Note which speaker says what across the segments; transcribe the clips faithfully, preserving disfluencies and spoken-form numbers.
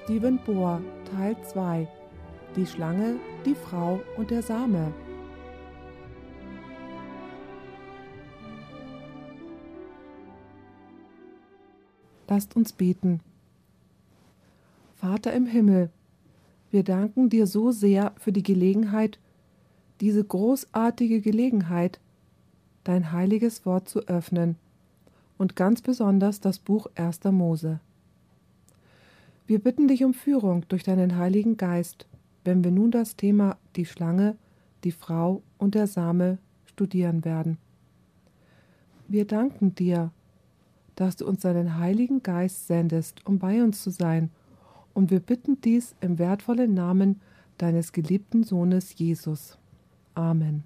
Speaker 1: Stephen Bohr, Teil zwei. Die Schlange, die Frau und der Same. Lasst uns beten. Vater im Himmel, wir danken dir so sehr für die Gelegenheit, diese großartige Gelegenheit, dein heiliges Wort zu öffnen und ganz besonders das Buch erster Mose. Wir bitten dich um Führung durch deinen Heiligen Geist, wenn wir nun das Thema die Schlange, die Frau und der Same studieren werden. Wir danken dir, dass du uns deinen Heiligen Geist sendest, um bei uns zu sein, und wir bitten dies im wertvollen Namen deines geliebten Sohnes Jesus. Amen.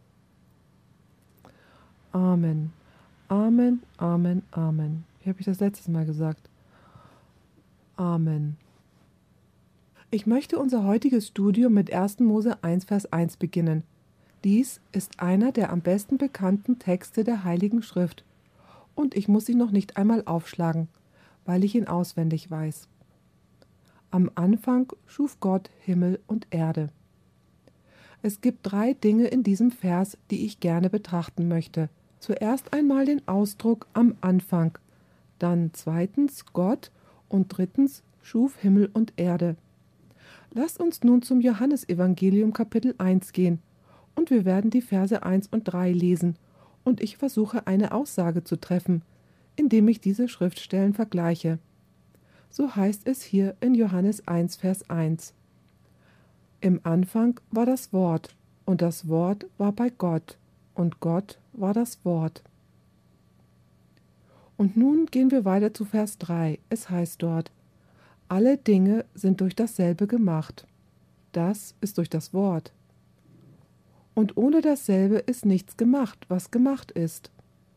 Speaker 1: Amen. Amen, Amen, Amen. Wie habe ich das letztes Mal gesagt? Amen. Ich möchte unser heutiges Studium mit erster Mose eins, Vers eins beginnen. Dies ist einer der am besten bekannten Texte der Heiligen Schrift, und ich muss ihn noch nicht einmal aufschlagen, weil ich ihn auswendig weiß. Am Anfang schuf Gott Himmel und Erde. Es gibt drei Dinge in diesem Vers, die ich gerne betrachten möchte. Zuerst einmal den Ausdruck am Anfang, dann zweitens Gott und drittens schuf Himmel und Erde. Lasst uns nun zum Johannesevangelium Kapitel eins gehen, und wir werden die Verse eins und drei lesen, und ich versuche eine Aussage zu treffen, indem ich diese Schriftstellen vergleiche. So heißt es hier in Johannes eins, Vers eins. Im Anfang war das Wort, und das Wort war bei Gott, und Gott war das Wort. Und nun gehen wir weiter zu Vers drei. Es heißt dort: Alle Dinge sind durch dasselbe gemacht. Das ist durch das Wort. Und ohne dasselbe ist nichts gemacht, was gemacht ist.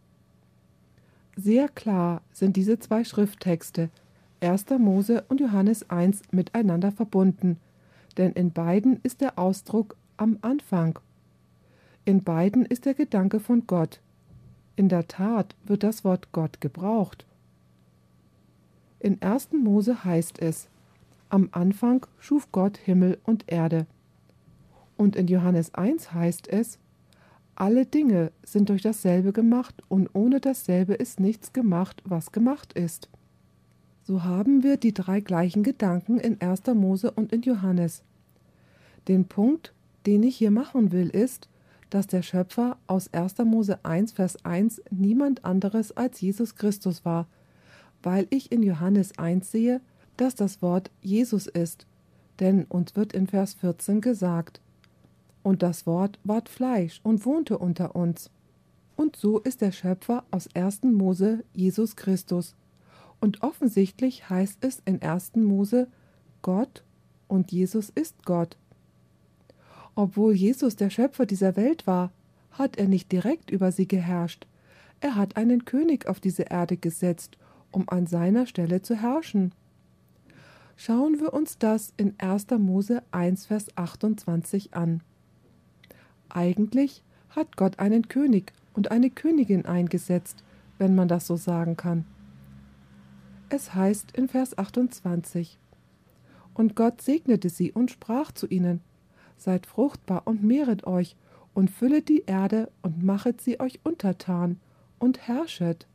Speaker 1: Sehr klar sind diese zwei Schrifttexte, erster Mose und Johannes eins, miteinander verbunden, denn in beiden ist der Ausdruck am Anfang. In beiden ist der Gedanke von Gott. In der Tat wird das Wort Gott gebraucht. In erster Mose heißt es: Am Anfang schuf Gott Himmel und Erde. Und in Johannes eins heißt es: Alle Dinge sind durch dasselbe gemacht, und ohne dasselbe ist nichts gemacht, was gemacht ist. So haben wir die drei gleichen Gedanken in erster Mose und in Johannes. Den Punkt, den ich hier machen will, ist, dass der Schöpfer aus erster Mose eins, Vers eins niemand anderes als Jesus Christus war, weil ich in Johannes eins sehe, dass das Wort Jesus ist, denn uns wird in Vers vierzehn gesagt: Und das Wort ward Fleisch und wohnte unter uns. Und so ist der Schöpfer aus erster Mose Jesus Christus. Und offensichtlich heißt es in erster Mose Gott, und Jesus ist Gott. Obwohl Jesus der Schöpfer dieser Welt war, hat er nicht direkt über sie geherrscht. Er hat einen König auf diese Erde gesetzt, um an seiner Stelle zu herrschen. Schauen wir uns das in erster Mose eins, Vers achtundzwanzig an. Eigentlich hat Gott einen König und eine Königin eingesetzt, wenn man das so sagen kann. Es heißt in Vers achtundzwanzig: Und Gott segnete sie und sprach zu ihnen: Seid fruchtbar und mehret euch und füllet die Erde und machet sie euch untertan und herrschet.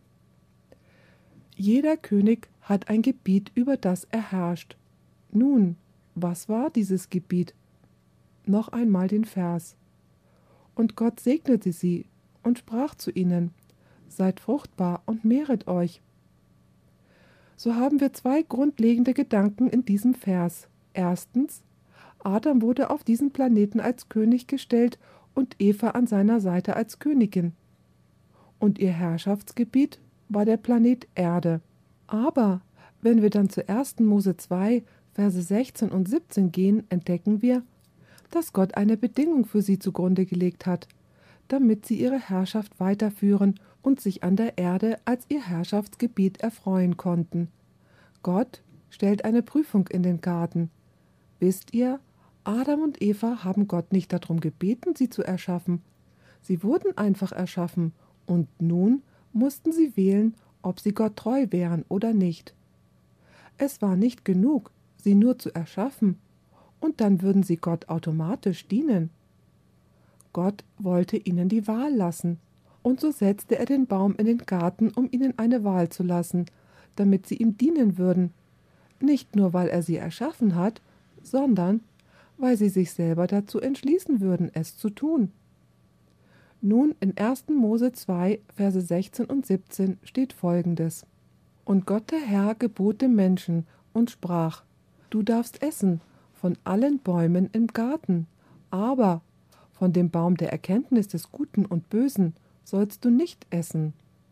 Speaker 1: Jeder König hat ein Gebiet, über das er herrscht. Nun, was war dieses Gebiet? Noch einmal den Vers. Und Gott segnete sie und sprach zu ihnen: Seid fruchtbar und mehret euch. So haben wir zwei grundlegende Gedanken in diesem Vers. Erstens: Adam wurde auf diesen Planeten als König gestellt und Eva an seiner Seite als Königin. Und ihr Herrschaftsgebiet war der Planet Erde. Aber wenn wir dann zu erster Mose zwei, Verse sechzehn und siebzehn gehen, entdecken wir, dass Gott eine Bedingung für sie zugrunde gelegt hat, damit sie ihre Herrschaft weiterführen und sich an der Erde als ihr Herrschaftsgebiet erfreuen konnten. Gott stellt eine Prüfung in den Garten. Wisst ihr, Adam und Eva haben Gott nicht darum gebeten, sie zu erschaffen. Sie wurden einfach erschaffen, und nun mussten sie wählen, ob sie Gott treu wären oder nicht. Es war nicht genug, sie nur zu erschaffen, und dann würden sie Gott automatisch dienen. Gott wollte ihnen die Wahl lassen, und so setzte er den Baum in den Garten, um ihnen eine Wahl zu lassen, damit sie ihm dienen würden, nicht nur weil er sie erschaffen hat, sondern weil sie sich selber dazu entschließen würden, es zu tun. Nun in ersten Mose zwei, Verse sechzehn und siebzehn steht Folgendes: Und Gott der Herr gebot dem Menschen und sprach: Du darfst essen von allen Bäumen im Garten, aber von dem Baum der Erkenntnis des Guten und Bösen sollst du nicht essen.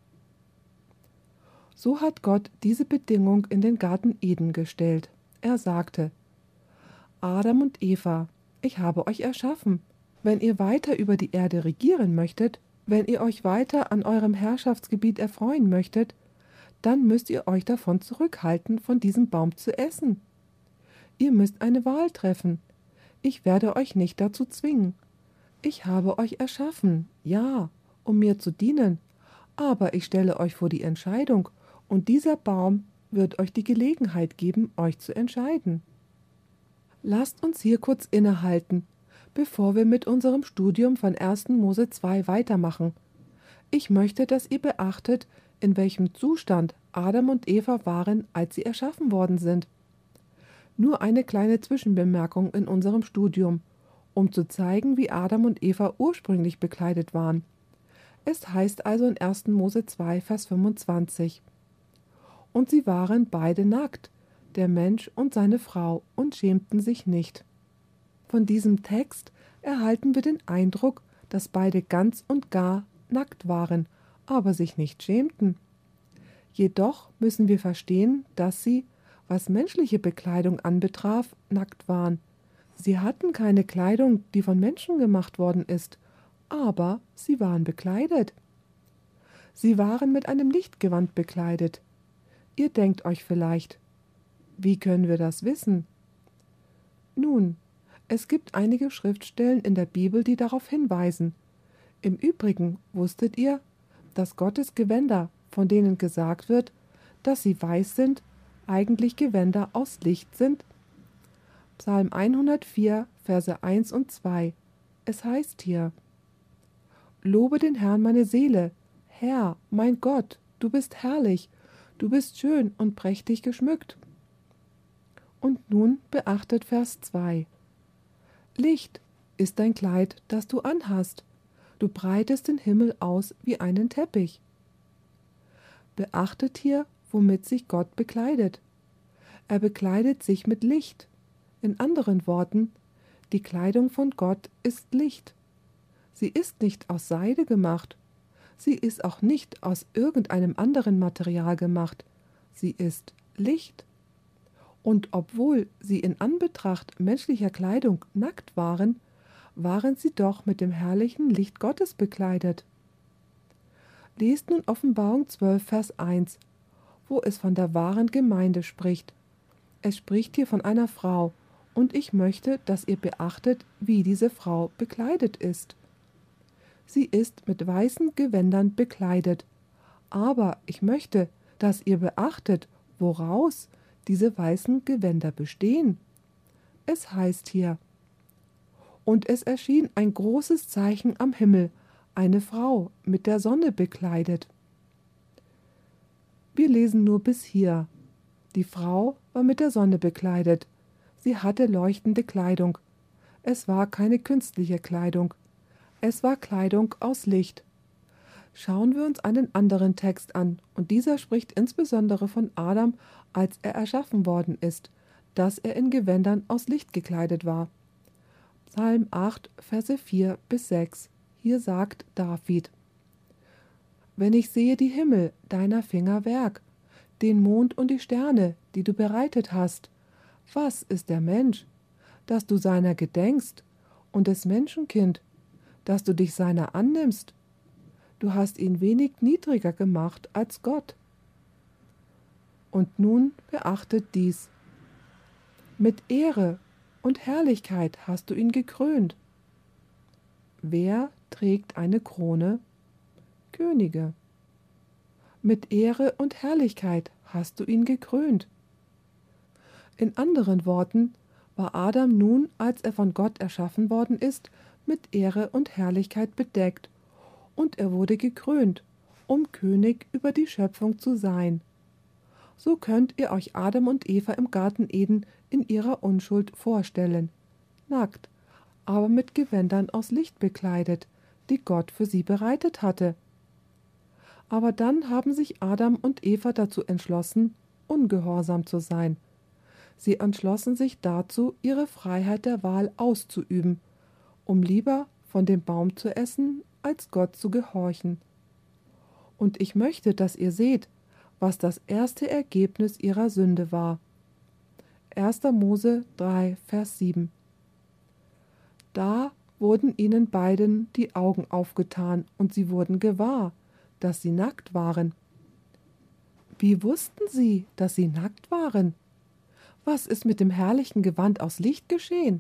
Speaker 1: So hat Gott diese Bedingung in den Garten Eden gestellt. Er sagte: Adam und Eva, ich habe euch erschaffen. Wenn ihr weiter über die Erde regieren möchtet, wenn ihr euch weiter an eurem Herrschaftsgebiet erfreuen möchtet, dann müsst ihr euch davon zurückhalten, von diesem Baum zu essen. Ihr müsst eine Wahl treffen. Ich werde euch nicht dazu zwingen. Ich habe euch erschaffen, ja, um mir zu dienen, aber ich stelle euch vor die Entscheidung, und dieser Baum wird euch die Gelegenheit geben, euch zu entscheiden. Lasst uns hier kurz innehalten, bevor wir mit unserem Studium von ersten Mose zwei weitermachen. Ich möchte, dass ihr beachtet, in welchem Zustand Adam und Eva waren, als sie erschaffen worden sind. Nur eine kleine Zwischenbemerkung in unserem Studium, um zu zeigen, wie Adam und Eva ursprünglich bekleidet waren. Es heißt also in ersten Mose zwei, Vers fünfundzwanzig: Und sie waren beide nackt, der Mensch und seine Frau, und schämten sich nicht. Von diesem Text erhalten wir den Eindruck, dass beide ganz und gar nackt waren, aber sich nicht schämten. Jedoch müssen wir verstehen, dass sie, was menschliche Bekleidung anbetraf, nackt waren. Sie hatten keine Kleidung, die von Menschen gemacht worden ist, aber sie waren bekleidet. Sie waren mit einem Lichtgewand bekleidet. Ihr denkt euch vielleicht: Wie können wir das wissen? Nun, es gibt einige Schriftstellen in der Bibel, die darauf hinweisen. Im Übrigen wusstet ihr, dass Gottes Gewänder, von denen gesagt wird, dass sie weiß sind, eigentlich Gewänder aus Licht sind? Psalm hundertvier, Verse eins und zwei. Es heißt hier: Lobe den Herrn meine Seele, Herr, mein Gott, du bist herrlich, du bist schön und prächtig geschmückt. Und nun beachtet Vers zwei. Licht ist dein Kleid, das du anhast. Du breitest den Himmel aus wie einen Teppich. Beachtet hier, womit sich Gott bekleidet. Er bekleidet sich mit Licht. In anderen Worten, die Kleidung von Gott ist Licht. Sie ist nicht aus Seide gemacht. Sie ist auch nicht aus irgendeinem anderen Material gemacht. Sie ist Licht. Und obwohl sie in Anbetracht menschlicher Kleidung nackt waren, waren sie doch mit dem herrlichen Licht Gottes bekleidet. Lest nun Offenbarung zwölf, Vers eins, wo es von der wahren Gemeinde spricht. Es spricht hier von einer Frau, und ich möchte, dass ihr beachtet, wie diese Frau bekleidet ist. Sie ist mit weißen Gewändern bekleidet, aber ich möchte, dass ihr beachtet, woraus diese weißen Gewänder bestehen. Es heißt hier: Und es erschien ein großes Zeichen am Himmel, eine Frau mit der Sonne bekleidet. Wir lesen nur bis hier. Die Frau war mit der Sonne bekleidet. Sie hatte leuchtende Kleidung. Es war keine künstliche Kleidung. Es war Kleidung aus Licht. Schauen wir uns einen anderen Text an, und dieser spricht insbesondere von Adam, als er erschaffen worden ist, dass er in Gewändern aus Licht gekleidet war. Psalm acht, Verse vier bis sechs. Hier sagt David: Wenn ich sehe die Himmel, deiner Finger Werk, den Mond und die Sterne, die du bereitet hast, was ist der Mensch, dass du seiner gedenkst, und des Menschenkind, dass du dich seiner annimmst? Du hast ihn wenig niedriger gemacht als Gott. Und nun beachtet dies: Mit Ehre und Herrlichkeit hast du ihn gekrönt. Wer trägt eine Krone? Könige. Mit Ehre und Herrlichkeit hast du ihn gekrönt. In anderen Worten war Adam nun, als er von Gott erschaffen worden ist, mit Ehre und Herrlichkeit bedeckt, und er wurde gekrönt, um König über die Schöpfung zu sein. So könnt ihr euch Adam und Eva im Garten Eden in ihrer Unschuld vorstellen, nackt, aber mit Gewändern aus Licht bekleidet, die Gott für sie bereitet hatte. Aber dann haben sich Adam und Eva dazu entschlossen, ungehorsam zu sein. Sie entschlossen sich dazu, ihre Freiheit der Wahl auszuüben, um lieber von dem Baum zu essen, als Gott zu gehorchen. Und ich möchte, dass ihr seht, was das erste Ergebnis ihrer Sünde war. erster Mose drei, Vers sieben. Da wurden ihnen beiden die Augen aufgetan, und sie wurden gewahr, dass sie nackt waren. Wie wussten sie, dass sie nackt waren? Was ist mit dem herrlichen Gewand aus Licht geschehen?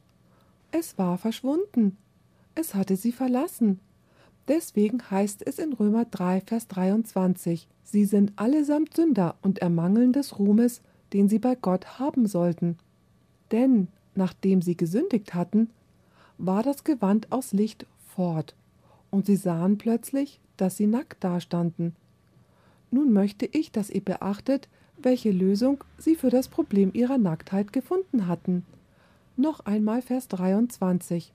Speaker 1: Es war verschwunden. Es hatte sie verlassen. Deswegen heißt es in Römer drei, Vers dreiundzwanzig, sie sind allesamt Sünder und ermangeln des Ruhmes, den sie bei Gott haben sollten. Denn, nachdem sie gesündigt hatten, war das Gewand aus Licht fort, und sie sahen plötzlich, dass sie nackt dastanden. Nun möchte ich, dass ihr beachtet, welche Lösung sie für das Problem ihrer Nacktheit gefunden hatten. Noch einmal Vers dreiundzwanzig.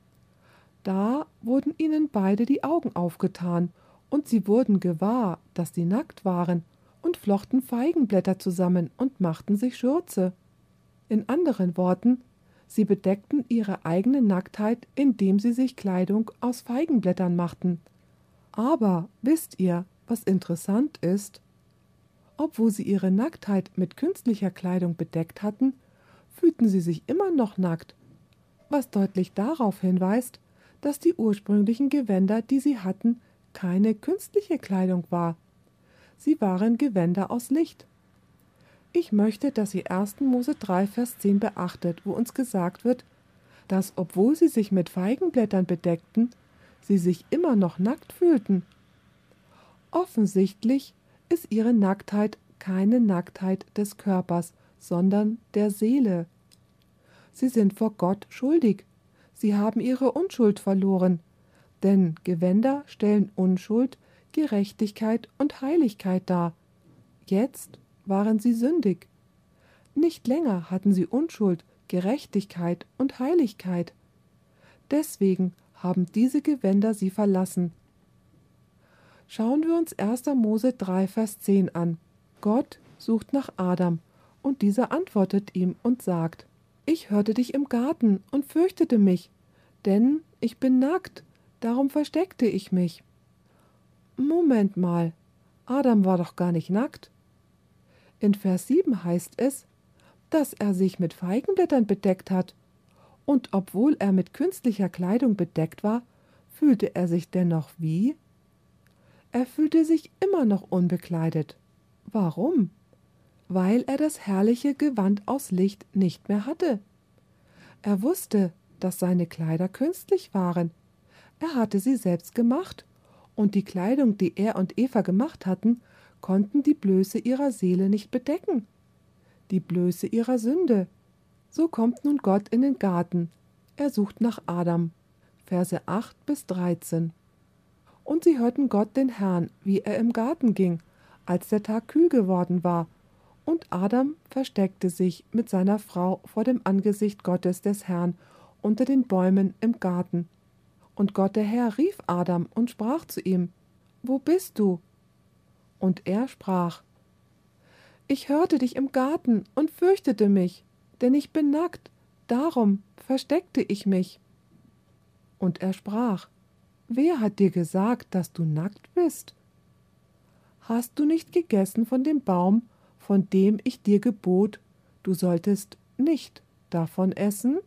Speaker 1: Da wurden ihnen beide die Augen aufgetan, und sie wurden gewahr, dass sie nackt waren, und flochten Feigenblätter zusammen und machten sich Schürze. In anderen Worten, sie bedeckten ihre eigene Nacktheit, indem sie sich Kleidung aus Feigenblättern machten. Aber wisst ihr, was interessant ist? Obwohl sie ihre Nacktheit mit künstlicher Kleidung bedeckt hatten, fühlten sie sich immer noch nackt, was deutlich darauf hinweist, dass die ursprünglichen Gewänder, die sie hatten, keine künstliche Kleidung war. Sie waren Gewänder aus Licht. Ich möchte, dass ihr erster Mose drei, Vers zehn beachtet, wo uns gesagt wird, dass, obwohl sie sich mit Feigenblättern bedeckten, sie sich immer noch nackt fühlten. Offensichtlich ist ihre Nacktheit keine Nacktheit des Körpers, sondern der Seele. Sie sind vor Gott schuldig. Sie haben ihre Unschuld verloren, denn Gewänder stellen Unschuld, Gerechtigkeit und Heiligkeit dar. Jetzt waren sie sündig. Nicht länger hatten sie Unschuld, Gerechtigkeit und Heiligkeit. Deswegen haben diese Gewänder sie verlassen. Schauen wir uns erster Mose drei, Vers zehn an. Gott sucht nach Adam, und dieser antwortet ihm und sagt: Ich hörte dich im Garten und fürchtete mich, denn ich bin nackt, darum versteckte ich mich. Moment mal, Adam war doch gar nicht nackt. In Vers sieben heißt es, dass er sich mit Feigenblättern bedeckt hat, und obwohl er mit künstlicher Kleidung bedeckt war, fühlte er sich dennoch wie? Er fühlte sich immer noch unbekleidet. Warum? Weil er das herrliche Gewand aus Licht nicht mehr hatte. Er wusste, dass seine Kleider künstlich waren. Er hatte sie selbst gemacht, und die Kleidung, die er und Eva gemacht hatten, konnten die Blöße ihrer Seele nicht bedecken. Die Blöße ihrer Sünde. So kommt nun Gott in den Garten. Er sucht nach Adam. Verse acht bis dreizehn. Und sie hörten Gott den Herrn, wie er im Garten ging, als der Tag kühl geworden war, und Adam versteckte sich mit seiner Frau vor dem Angesicht Gottes des Herrn unter den Bäumen im Garten. Und Gott der Herr rief Adam und sprach zu ihm: Wo bist du? Und er sprach: Ich hörte dich im Garten und fürchtete mich, denn ich bin nackt, darum versteckte ich mich. Und er sprach: Wer hat dir gesagt, dass du nackt bist? Hast du nicht gegessen von dem Baum, von dem ich dir gebot, du solltest nicht davon essen?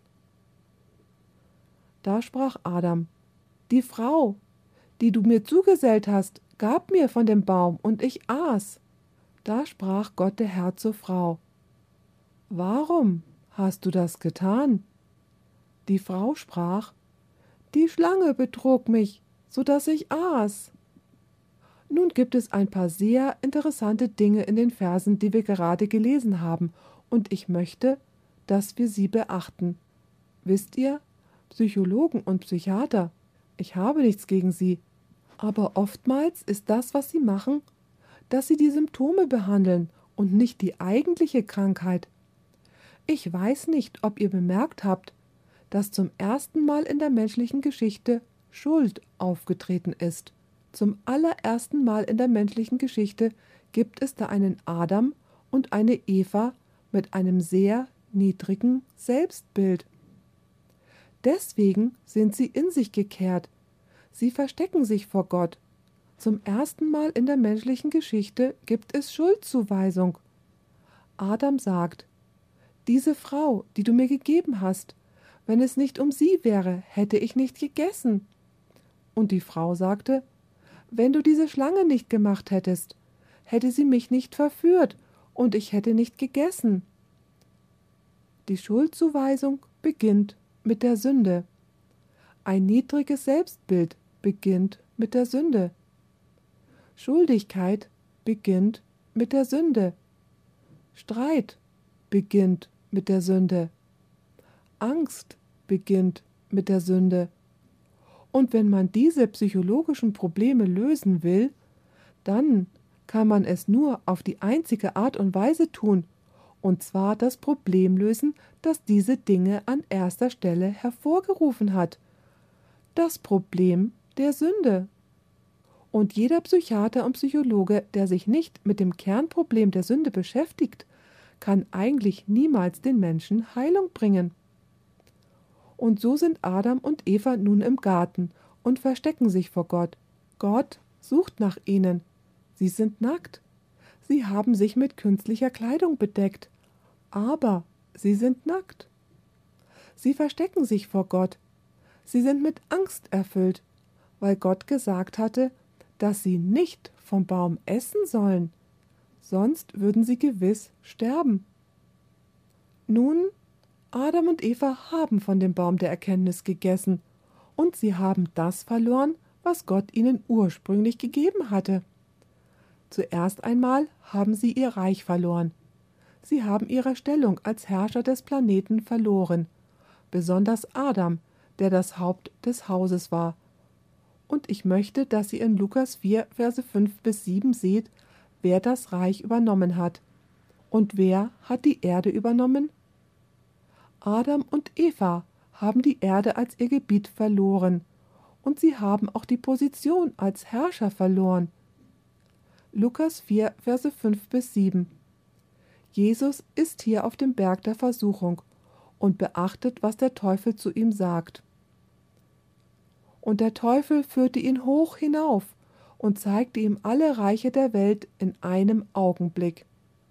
Speaker 1: Da sprach Adam: Die Frau, die du mir zugesellt hast, gab mir von dem Baum, und ich aß. Da sprach Gott der Herr zur Frau: Warum hast du das getan? Die Frau sprach: Die Schlange betrog mich, so dass ich aß. Nun gibt es ein paar sehr interessante Dinge in den Versen, die wir gerade gelesen haben, und ich möchte, dass wir sie beachten. Wisst ihr, Psychologen und Psychiater, ich habe nichts gegen sie, aber oftmals ist das, was sie machen, dass sie die Symptome behandeln und nicht die eigentliche Krankheit. Ich weiß nicht, ob ihr bemerkt habt, dass zum ersten Mal in der menschlichen Geschichte Schuld aufgetreten ist. Zum allerersten Mal in der menschlichen Geschichte gibt es da einen Adam und eine Eva mit einem sehr niedrigen Selbstbild. Deswegen sind sie in sich gekehrt. Sie verstecken sich vor Gott. Zum ersten Mal in der menschlichen Geschichte gibt es Schuldzuweisung. Adam sagt: Diese Frau, die du mir gegeben hast, wenn es nicht um sie wäre, hätte ich nicht gegessen. Und die Frau sagte: Wenn du diese Schlange nicht gemacht hättest, hätte sie mich nicht verführt und ich hätte nicht gegessen. Die Schuldzuweisung beginnt mit der Sünde. Ein niedriges Selbstbild beginnt mit der Sünde. Schuldigkeit beginnt mit der Sünde. Streit beginnt mit der Sünde. Angst beginnt mit der Sünde. Und wenn man diese psychologischen Probleme lösen will, dann kann man es nur auf die einzige Art und Weise tun, und zwar das Problem lösen, das diese Dinge an erster Stelle hervorgerufen hat. Das Problem der Sünde. Und jeder Psychiater und Psychologe, der sich nicht mit dem Kernproblem der Sünde beschäftigt, kann eigentlich niemals den Menschen Heilung bringen. Und so sind Adam und Eva nun im Garten und verstecken sich vor Gott. Gott sucht nach ihnen. Sie sind nackt. Sie haben sich mit künstlicher Kleidung bedeckt. Aber sie sind nackt. Sie verstecken sich vor Gott. Sie sind mit Angst erfüllt, weil Gott gesagt hatte, dass sie nicht vom Baum essen sollen, sonst würden sie gewiss sterben. Nun, Adam und Eva haben von dem Baum der Erkenntnis gegessen, und sie haben das verloren, was Gott ihnen ursprünglich gegeben hatte. Zuerst einmal haben sie ihr Reich verloren. Sie haben ihre Stellung als Herrscher des Planeten verloren, besonders Adam, der das Haupt des Hauses war. Und ich möchte, dass ihr in Lukas vier, Verse fünf bis sieben seht, wer das Reich übernommen hat. Und wer hat die Erde übernommen? Adam und Eva haben die Erde als ihr Gebiet verloren, und sie haben auch die Position als Herrscher verloren. Lukas vier, Verse fünf bis sieben. Jesus ist hier auf dem Berg der Versuchung und beachtet, was der Teufel zu ihm sagt. Und der Teufel führte ihn hoch hinauf und zeigte ihm alle Reiche der Welt in einem Augenblick.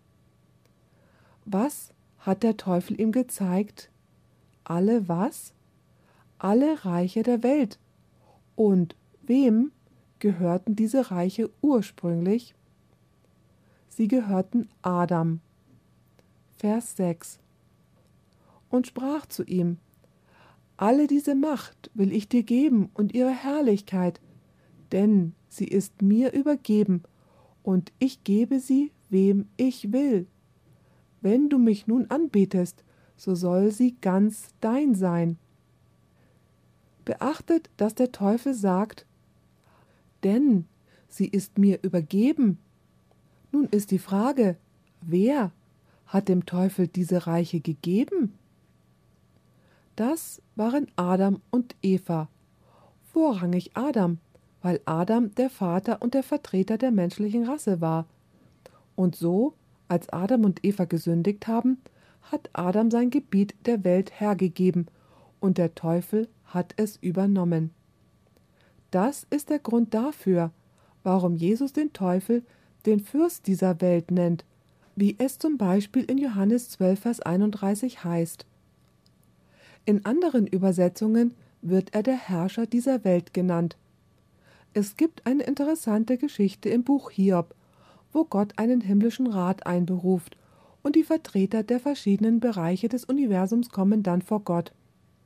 Speaker 1: Was hat der Teufel ihm gezeigt? Alle was? Alle Reiche der Welt. Und wem gehörten diese Reiche ursprünglich? Sie gehörten Adam. Vers sechs. Und sprach zu ihm: Alle diese Macht will ich dir geben und ihre Herrlichkeit, denn sie ist mir übergeben, und ich gebe sie, wem ich will. Wenn du mich nun anbetest, so soll sie ganz dein sein. Beachtet, dass der Teufel sagt: Denn sie ist mir übergeben. Nun ist die Frage, wer hat dem Teufel diese Reiche gegeben? Das waren Adam und Eva, vorrangig Adam, weil Adam der Vater und der Vertreter der menschlichen Rasse war. Und so, als Adam und Eva gesündigt haben, hat Adam sein Gebiet der Welt hergegeben und der Teufel hat es übernommen. Das ist der Grund dafür, warum Jesus den Teufel den Fürst dieser Welt nennt, wie es zum Beispiel in Johannes zwölf, Vers einunddreißig heißt. In anderen Übersetzungen wird er der Herrscher dieser Welt genannt. Es gibt eine interessante Geschichte im Buch Hiob, wo Gott einen himmlischen Rat einberuft und die Vertreter der verschiedenen Bereiche des Universums kommen dann vor Gott.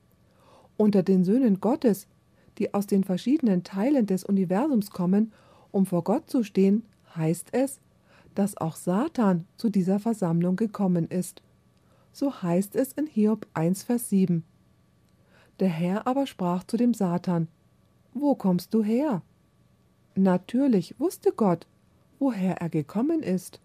Speaker 1: Unter den Söhnen Gottes, die aus den verschiedenen Teilen des Universums kommen Um vor Gott zu stehen, heißt es, dass auch Satan zu dieser Versammlung gekommen ist. So heißt es in Hiob eins, Vers sieben. Der Herr aber sprach zu dem Satan: Wo kommst du her? Natürlich wusste Gott, woher er gekommen ist.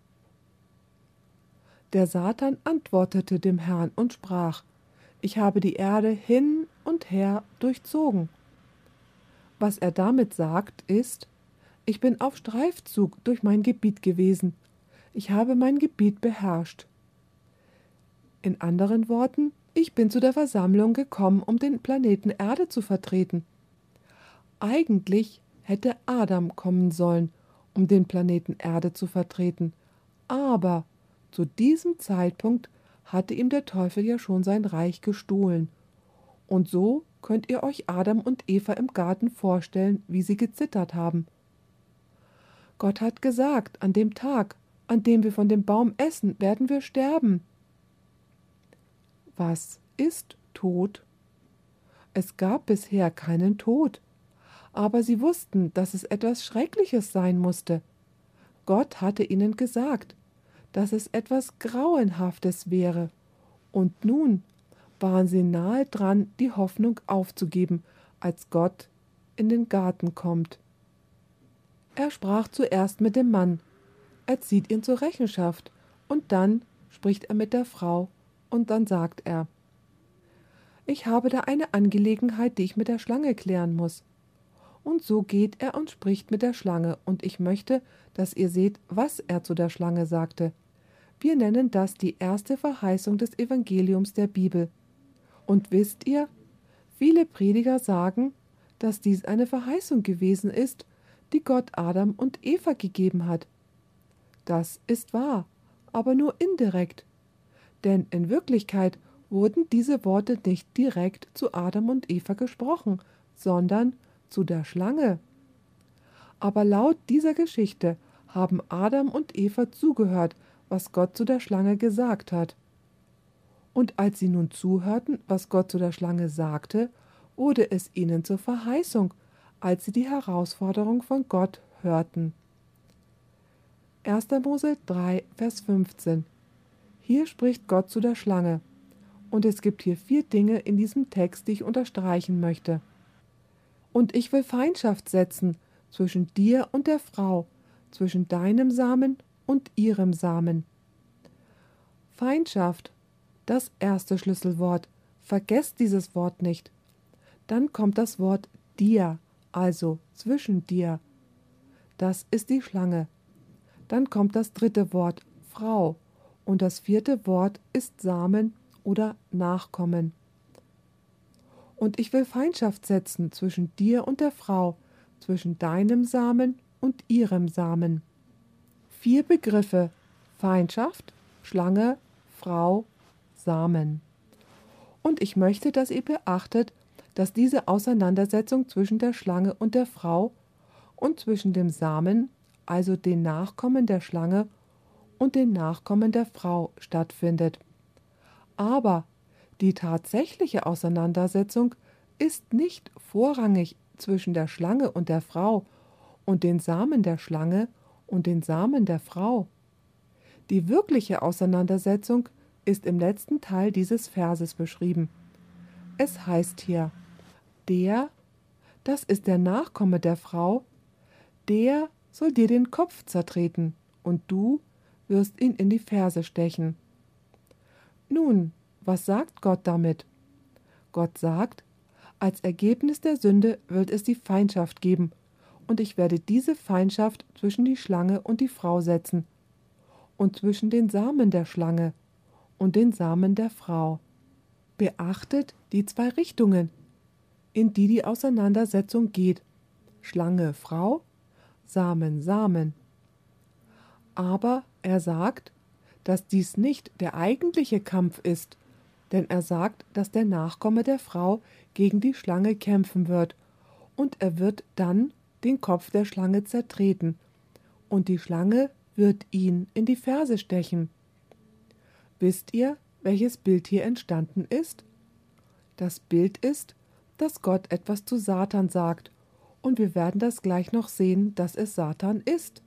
Speaker 1: Der Satan antwortete dem Herrn und sprach: Ich habe die Erde hin und her durchzogen. Was er damit sagt, ist: Ich bin auf Streifzug durch mein Gebiet gewesen. Ich habe mein Gebiet beherrscht. In anderen Worten, ich bin zu der Versammlung gekommen, um den Planeten Erde zu vertreten. Eigentlich hätte Adam kommen sollen, um den Planeten Erde zu vertreten, aber zu diesem Zeitpunkt hatte ihm der Teufel ja schon sein Reich gestohlen. Und so könnt ihr euch Adam und Eva im Garten vorstellen, wie sie gezittert haben. Gott hat gesagt, an dem Tag, an dem wir von dem Baum essen, werden wir sterben. Was ist Tod? Es gab bisher keinen Tod, aber sie wussten, dass es etwas Schreckliches sein musste. Gott hatte ihnen gesagt, dass es etwas Grauenhaftes wäre, und nun waren sie nahe dran, die Hoffnung aufzugeben, als Gott in den Garten kommt. Er sprach zuerst mit dem Mann, er zieht ihn zur Rechenschaft, und dann spricht er mit der Frau, und dann sagt er: Ich habe da eine Angelegenheit, die ich mit der Schlange klären muss. Und so geht er und spricht mit der Schlange, und ich möchte, dass ihr seht, was er zu der Schlange sagte. Wir nennen das die erste Verheißung des Evangeliums der Bibel. Und wisst ihr, viele Prediger sagen, dass dies eine Verheißung gewesen ist, die Gott Adam und Eva gegeben hat. Das ist wahr, aber nur indirekt. Denn in Wirklichkeit wurden diese Worte nicht direkt zu Adam und Eva gesprochen, sondern zu der Schlange. Aber laut dieser Geschichte haben Adam und Eva zugehört, was Gott zu der Schlange gesagt hat. Und als sie nun zuhörten, was Gott zu der Schlange sagte, wurde es ihnen zur Verheißung, als sie die Herausforderung von Gott hörten. erster Mose drei, Vers fünfzehn. Hier spricht Gott zu der Schlange. Und es gibt hier vier Dinge in diesem Text, die ich unterstreichen möchte. Und ich will Feindschaft setzen zwischen dir und der Frau, zwischen deinem Samen und ihrem Samen. Feindschaft, das erste Schlüsselwort. Vergesst dieses Wort nicht. Dann kommt das Wort dir, also zwischen dir. Das ist die Schlange. Dann kommt das dritte Wort Frau und das vierte Wort ist Samen oder Nachkommen. Und ich will Feindschaft setzen zwischen dir und der Frau, zwischen deinem Samen und ihrem Samen. Vier Begriffe: Feindschaft, Schlange, Frau, Samen. Und ich möchte, dass ihr beachtet, dass diese Auseinandersetzung zwischen der Schlange und der Frau und zwischen dem Samen, also den Nachkommen der Schlange, und den Nachkommen der Frau stattfindet. Aber die tatsächliche Auseinandersetzung ist nicht vorrangig zwischen der Schlange und der Frau und den Samen der Schlange und den Samen der Frau. Die wirkliche Auseinandersetzung ist im letzten Teil dieses Verses beschrieben. Es heißt hier: Der, das ist der Nachkomme der Frau, der soll dir den Kopf zertreten, und du wirst ihn in die Ferse stechen. Nun, was sagt Gott damit? Gott sagt, als Ergebnis der Sünde wird es die Feindschaft geben, und ich werde diese Feindschaft zwischen die Schlange und die Frau setzen, und zwischen den Samen der Schlange und den Samen der Frau. Beachtet die zwei Richtungen, in die die Auseinandersetzung geht: Schlange, Frau, Samen, Samen. Aber er sagt, dass dies nicht der eigentliche Kampf ist, denn er sagt, dass der Nachkomme der Frau gegen die Schlange kämpfen wird, und er wird dann den Kopf der Schlange zertreten, und die Schlange wird ihn in die Ferse stechen. Wisst ihr, welches Bild hier entstanden ist? Das Bild ist, dass Gott etwas zu Satan sagt, Und wir werden das gleich noch sehen, dass es Satan ist.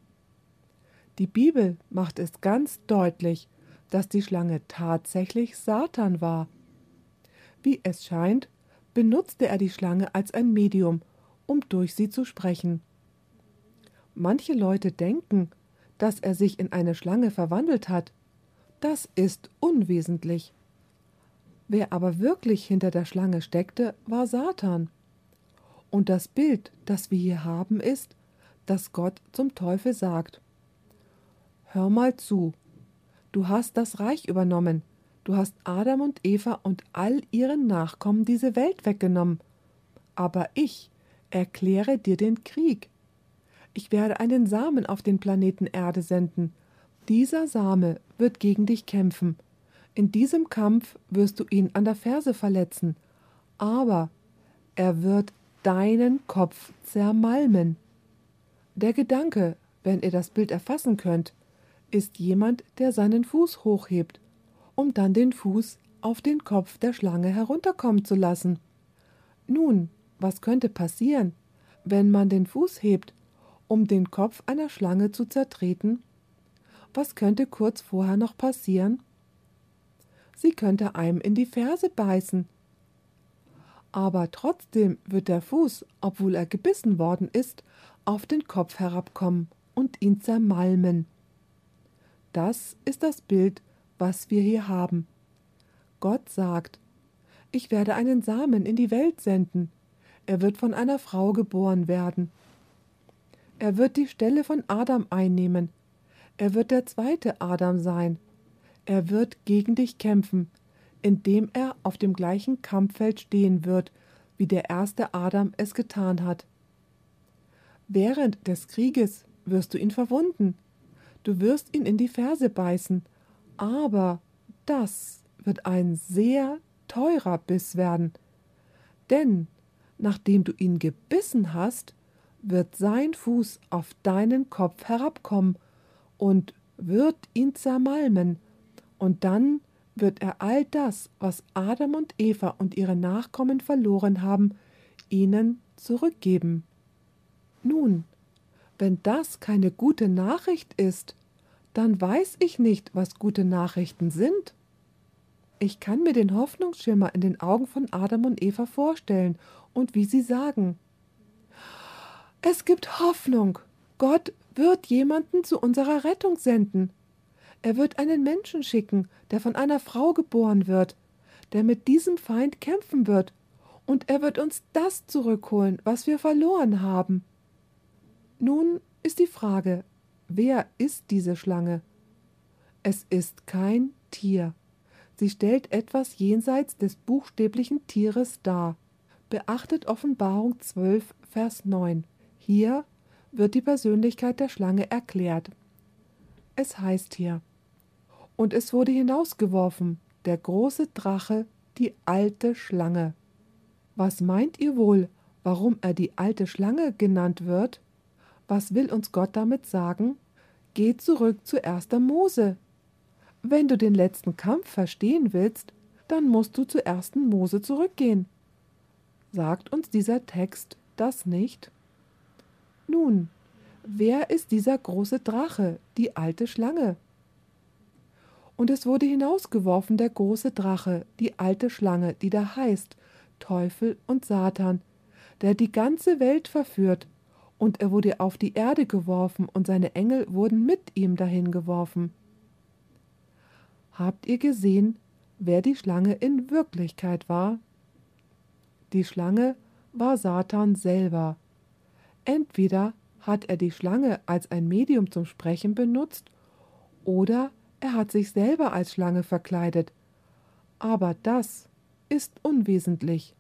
Speaker 1: Die Bibel macht es ganz deutlich, dass die Schlange tatsächlich Satan war. Wie es scheint, benutzte er die Schlange als ein Medium, um durch sie zu sprechen. Manche Leute denken, dass er sich in eine Schlange verwandelt hat. Das ist unwesentlich. Wer aber wirklich hinter der Schlange steckte, war Satan. Und das Bild, das wir hier haben, ist, dass Gott zum Teufel sagt: Hör mal zu, du hast das Reich übernommen, du hast Adam und Eva und all ihren Nachkommen diese Welt weggenommen, aber ich erkläre dir den Krieg. Ich werde einen Samen auf den Planeten Erde senden. Dieser Same wird gegen dich kämpfen. In diesem Kampf wirst du ihn an der Ferse verletzen, aber er wird deinen Kopf zermalmen. Der Gedanke, wenn ihr das Bild erfassen könnt, ist jemand, der seinen Fuß hochhebt, um dann den Fuß auf den Kopf der Schlange herunterkommen zu lassen. Nun, was könnte passieren, wenn man den Fuß hebt, um den Kopf einer Schlange zu zertreten? Was könnte kurz vorher noch passieren? Sie könnte einem in die Ferse beißen. Aber trotzdem wird der Fuß, obwohl er gebissen worden ist, auf den Kopf herabkommen und ihn zermalmen. Das ist das Bild, was wir hier haben. Gott sagt: Ich werde einen Samen in die Welt senden. Er wird von einer Frau geboren werden. Er wird die Stelle von Adam einnehmen. Er wird der zweite Adam sein. Er wird gegen dich kämpfen, indem er auf dem gleichen Kampffeld stehen wird, wie der erste Adam es getan hat. Während des Krieges wirst du ihn verwunden. Du wirst ihn in die Ferse beißen, aber das wird ein sehr teurer Biss werden. Denn nachdem du ihn gebissen hast, wird sein Fuß auf deinen Kopf herabkommen und wird ihn zermalmen, und dann wird er all das, was Adam und Eva und ihre Nachkommen verloren haben, ihnen zurückgeben. Nun, wenn das keine gute Nachricht ist, dann weiß ich nicht, was gute Nachrichten sind. Ich kann mir den Hoffnungsschimmer in den Augen von Adam und Eva vorstellen und wie sie sagen: Es gibt Hoffnung. Gott wird jemanden zu unserer Rettung senden. Er wird einen Menschen schicken, der von einer Frau geboren wird, der mit diesem Feind kämpfen wird, und er wird uns das zurückholen, was wir verloren haben. Nun ist die Frage: Wer ist diese Schlange? Es ist kein Tier. Sie stellt etwas jenseits des buchstäblichen Tieres dar. Beachtet Offenbarung zwölf, Vers neun. Hier wird die Persönlichkeit der Schlange erklärt. Es heißt hier: Und es wurde hinausgeworfen, der große Drache, die alte Schlange. Was meint ihr wohl, warum er die alte Schlange genannt wird? Was will uns Gott damit sagen? Geh zurück zu erster Mose. Wenn du den letzten Kampf verstehen willst, dann musst du zu ersten Mose zurückgehen. Sagt uns dieser Text das nicht? Nun, wer ist dieser große Drache, die alte Schlange? Und es wurde hinausgeworfen der große Drache, die alte Schlange, die da heißt Teufel und Satan, der die ganze Welt verführt, und er wurde auf die Erde geworfen, und seine Engel wurden mit ihm dahin geworfen. Habt ihr gesehen, wer die Schlange in Wirklichkeit war? Die Schlange war Satan selber. Entweder hat er die Schlange als ein Medium zum Sprechen benutzt, oder er hat sich selber als Schlange verkleidet. Aber das ist unwesentlich.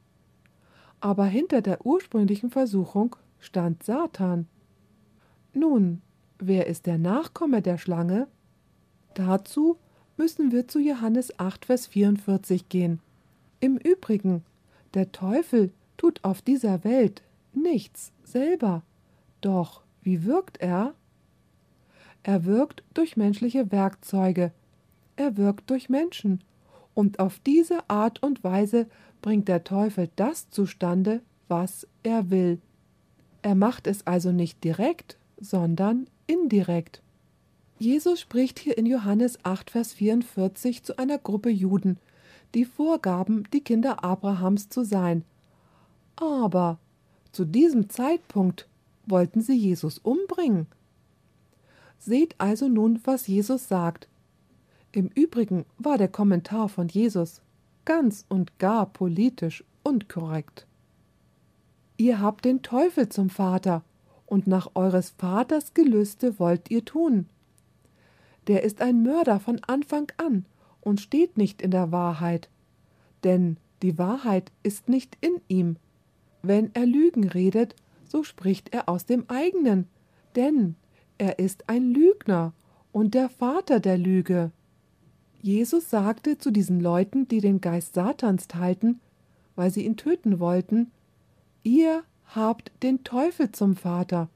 Speaker 1: Aber hinter der ursprünglichen Versuchung stand Satan. Nun, wer ist der Nachkomme der Schlange? Dazu müssen wir zu Johannes acht, Vers vierundvierzig gehen. Im Übrigen, der Teufel tut auf dieser Welt nichts selber. Doch wie wirkt er? Er wirkt durch menschliche Werkzeuge. Er wirkt durch Menschen. Und auf diese Art und Weise bringt der Teufel das zustande, was er will. Er macht es also nicht direkt, sondern indirekt. Jesus spricht hier in Johannes acht, Vers vierundvierzig zu einer Gruppe Juden, die vorgaben, die Kinder Abrahams zu sein. Aber zu diesem Zeitpunkt wollten sie Jesus umbringen. Seht also nun, was Jesus sagt. Im Übrigen war der Kommentar von Jesus ganz und gar politisch und korrekt. Ihr habt den Teufel zum Vater, und nach eures Vaters Gelüste wollt ihr tun. Der ist ein Mörder von Anfang an und steht nicht in der Wahrheit, denn die Wahrheit ist nicht in ihm. Wenn er Lügen redet, so spricht er aus dem eigenen, denn er ist ein Lügner und der Vater der Lüge. Jesus sagte zu diesen Leuten, die den Geist Satans teilten, weil sie ihn töten wollten: Ihr habt den Teufel zum Vater.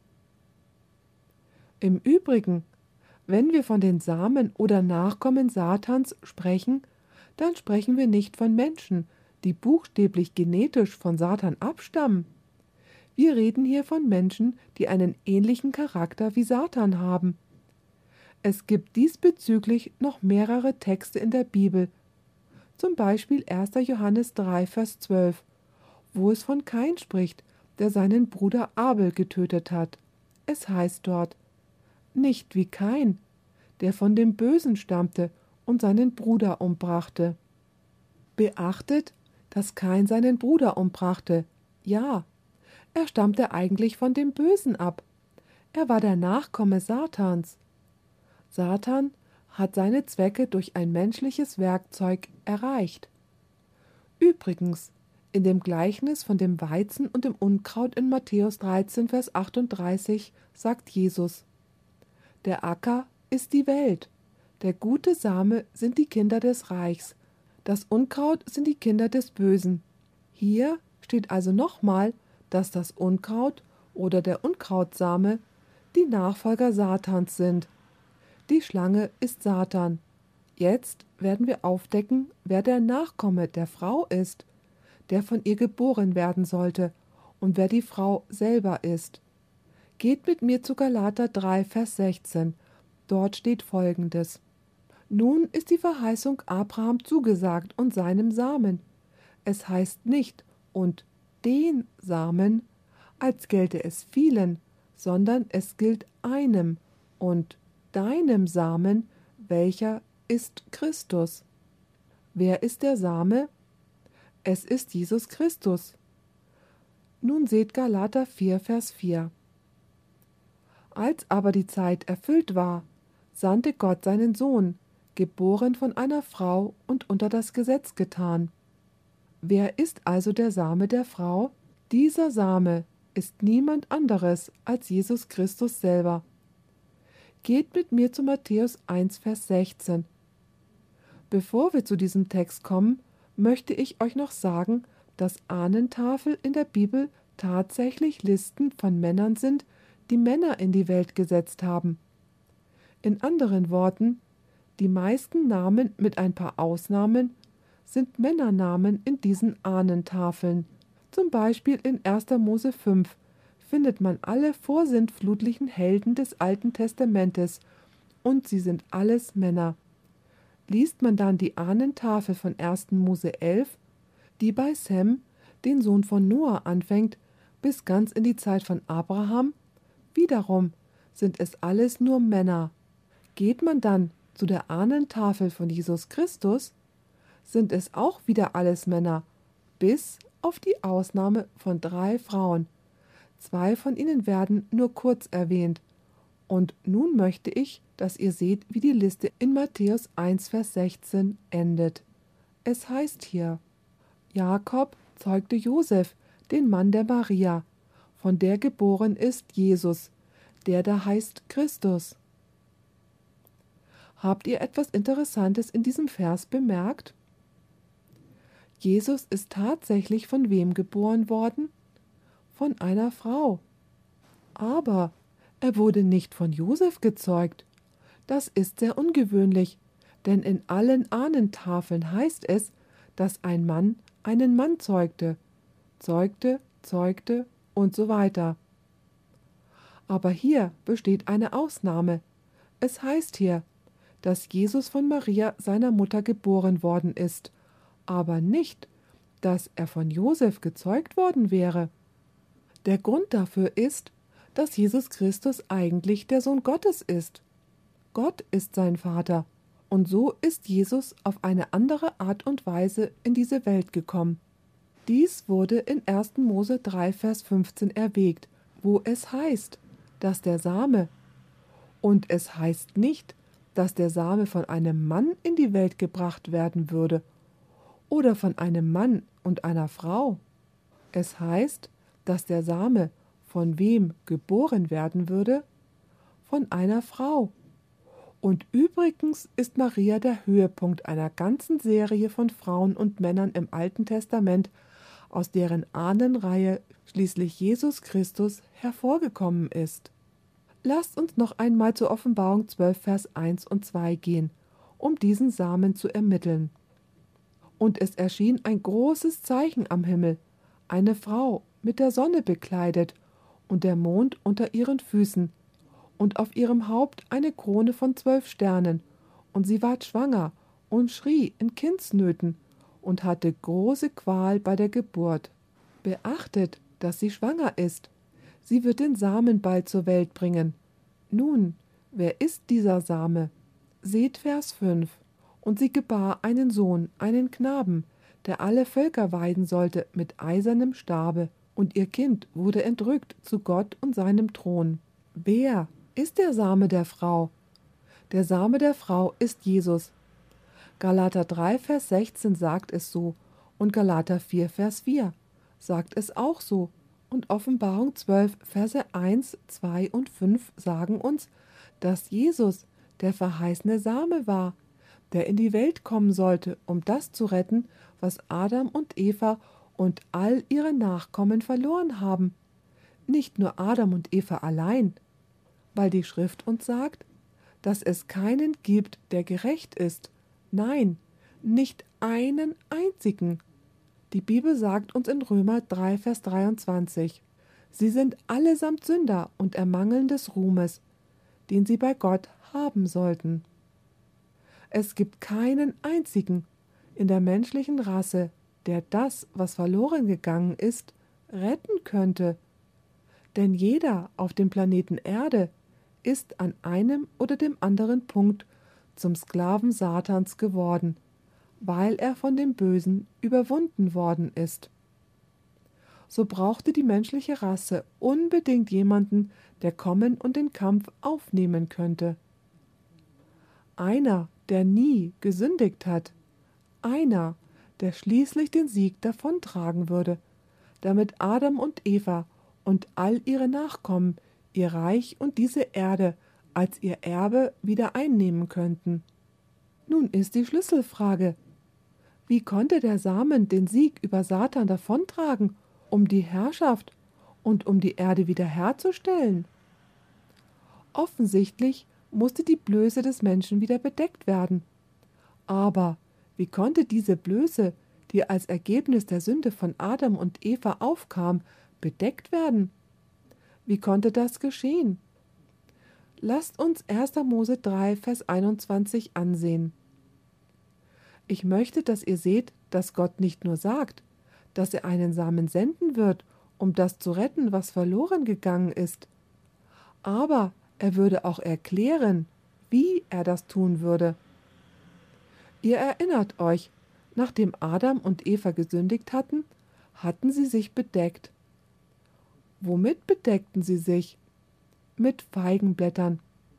Speaker 1: Im Übrigen, wenn wir von den Samen oder Nachkommen Satans sprechen, dann sprechen wir nicht von Menschen, die buchstäblich genetisch von Satan abstammen. Wir reden hier von Menschen, die einen ähnlichen Charakter wie Satan haben. Es gibt diesbezüglich noch mehrere Texte in der Bibel, zum Beispiel erster Johannes drei, Vers zwölf, wo es von Kain spricht, der seinen Bruder Abel getötet hat. Es heißt dort: Nicht wie Kain, der von dem Bösen stammte und seinen Bruder umbrachte. Beachtet, dass Kain seinen Bruder umbrachte. Ja, er stammte eigentlich von dem Bösen ab. Er war der Nachkomme Satans. Satan hat seine Zwecke durch ein menschliches Werkzeug erreicht. Übrigens, in dem Gleichnis von dem Weizen und dem Unkraut in Matthäus dreizehn, Vers achtunddreißig sagt Jesus: Der Acker ist die Welt, der gute Same sind die Kinder des Reichs, das Unkraut sind die Kinder des Bösen. Hier steht also nochmal, dass das Unkraut oder der Unkrautsame die Nachfolger Satans sind. Die Schlange ist Satan. Jetzt werden wir aufdecken, wer der Nachkomme der Frau ist, der von ihr geboren werden sollte, und wer die Frau selber ist. Geht mit mir zu Galater drei, Vers sechzehn. Dort steht Folgendes: Nun ist die Verheißung Abraham zugesagt und seinem Samen. Es heißt nicht und den Samen, als gelte es vielen, sondern es gilt einem und deinem Samen, welcher ist Christus. Wer ist der Same? Es ist Jesus Christus. Nun seht Galater vier, Vers vier. Als aber die Zeit erfüllt war, sandte Gott seinen Sohn, geboren von einer Frau und unter das Gesetz getan. Wer ist also der Same der Frau? Dieser Same ist niemand anderes als Jesus Christus selber. Geht mit mir zu Matthäus eins, Vers sechzehn. Bevor wir zu diesem Text kommen, möchte ich euch noch sagen, dass Ahnentafel in der Bibel tatsächlich Listen von Männern sind, die Männer in die Welt gesetzt haben. In anderen Worten, die meisten Namen mit ein paar Ausnahmen sind Männernamen in diesen Ahnentafeln. Zum Beispiel in erster Mose fünf findet man alle vorsintflutlichen Helden des Alten Testamentes, und sie sind alles Männer. Liest man dann die Ahnentafel von erster Mose elf, die bei Sem, den Sohn von Noah, anfängt, bis ganz in die Zeit von Abraham, wiederum sind es alles nur Männer. Geht man dann zu der Ahnentafel von Jesus Christus, sind es auch wieder alles Männer, bis auf die Ausnahme von drei Frauen. Zwei von ihnen werden nur kurz erwähnt. Und nun möchte ich, dass ihr seht, wie die Liste in Matthäus eins, Vers sechzehn endet. Es heißt hier: Jakob zeugte Josef, den Mann der Maria, von der geboren ist Jesus, der da heißt Christus. Habt ihr etwas Interessantes in diesem Vers bemerkt? Jesus ist tatsächlich von wem geboren worden? Von einer Frau. Aber er wurde nicht von Josef gezeugt. Das ist sehr ungewöhnlich, denn in allen Ahnentafeln heißt es, dass ein Mann einen Mann zeugte. Zeugte zeugte und so weiter. Aber hier besteht eine Ausnahme. Es heißt hier, dass Jesus von Maria, seiner Mutter, geboren worden ist, aber nicht, dass er von Josef gezeugt worden wäre. Der Grund dafür ist, dass Jesus Christus eigentlich der Sohn Gottes ist. Gott ist sein Vater, und so ist Jesus auf eine andere Art und Weise in diese Welt gekommen. Dies wurde in erster Mose drei, Vers fünfzehn erwägt, wo es heißt, dass der Same, und es heißt nicht, dass der Same von einem Mann in die Welt gebracht werden würde oder von einem Mann und einer Frau. Es heißt, dass der Same von wem geboren werden würde? Von einer Frau. Und übrigens ist Maria der Höhepunkt einer ganzen Serie von Frauen und Männern im Alten Testament, aus deren Ahnenreihe schließlich Jesus Christus hervorgekommen ist. Lasst uns noch einmal zur Offenbarung zwölf, Vers eins und zwei gehen, um diesen Samen zu ermitteln. Und es erschien ein großes Zeichen am Himmel, eine Frau mit der Sonne bekleidet und der Mond unter ihren Füßen, und auf ihrem Haupt eine Krone von zwölf Sternen, und sie ward schwanger und schrie in Kindsnöten und hatte große Qual bei der Geburt. Beachtet, dass sie schwanger ist. Sie wird den Samen bald zur Welt bringen. Nun, wer ist dieser Same? Seht Vers fünf. Und sie gebar einen Sohn, einen Knaben, der alle Völker weiden sollte mit eisernem Stabe, und ihr Kind wurde entrückt zu Gott und seinem Thron. Wer ist der Same der Frau? Der Same der Frau ist Jesus. Galater drei, Vers sechzehn sagt es so, und Galater vier, Vers vier sagt es auch so, und Offenbarung zwölf, Verse eins, zwei und fünf sagen uns, dass Jesus der verheißene Same war, der in die Welt kommen sollte, um das zu retten, was Adam und Eva und all ihre Nachkommen verloren haben. Nicht nur Adam und Eva allein, weil die Schrift uns sagt, dass es keinen gibt, der gerecht ist. Nein, nicht einen einzigen. Die Bibel sagt uns in Römer drei, Vers dreiundzwanzig, sie sind allesamt Sünder und ermangeln des Ruhmes, den sie bei Gott haben sollten. Es gibt keinen einzigen in der menschlichen Rasse, der das, was verloren gegangen ist, retten könnte. Denn jeder auf dem Planeten Erde ist an einem oder dem anderen Punkt zum Sklaven Satans geworden, weil er von dem Bösen überwunden worden ist. So brauchte die menschliche Rasse unbedingt jemanden, der kommen und den Kampf aufnehmen könnte. Einer, der nie gesündigt hat, einer, der schließlich den Sieg davontragen würde, damit Adam und Eva und all ihre Nachkommen ihr Reich und diese Erde als ihr Erbe wieder einnehmen könnten. Nun ist die Schlüsselfrage: Wie konnte der Samen den Sieg über Satan davontragen, um die Herrschaft und um die Erde wiederherzustellen? Offensichtlich musste die Blöße des Menschen wieder bedeckt werden. Aber wie konnte diese Blöße, die als Ergebnis der Sünde von Adam und Eva aufkam, bedeckt werden? Wie konnte das geschehen? Lasst uns erster Mose drei, Vers einundzwanzig ansehen. Ich möchte, dass ihr seht, dass Gott nicht nur sagt, dass er einen Samen senden wird, um das zu retten, was verloren gegangen ist, aber er würde auch erklären, wie er das tun würde. Ihr erinnert euch, nachdem Adam und Eva gesündigt hatten, hatten sie sich bedeckt. Womit bedeckten sie sich? Mit Feigenblättern.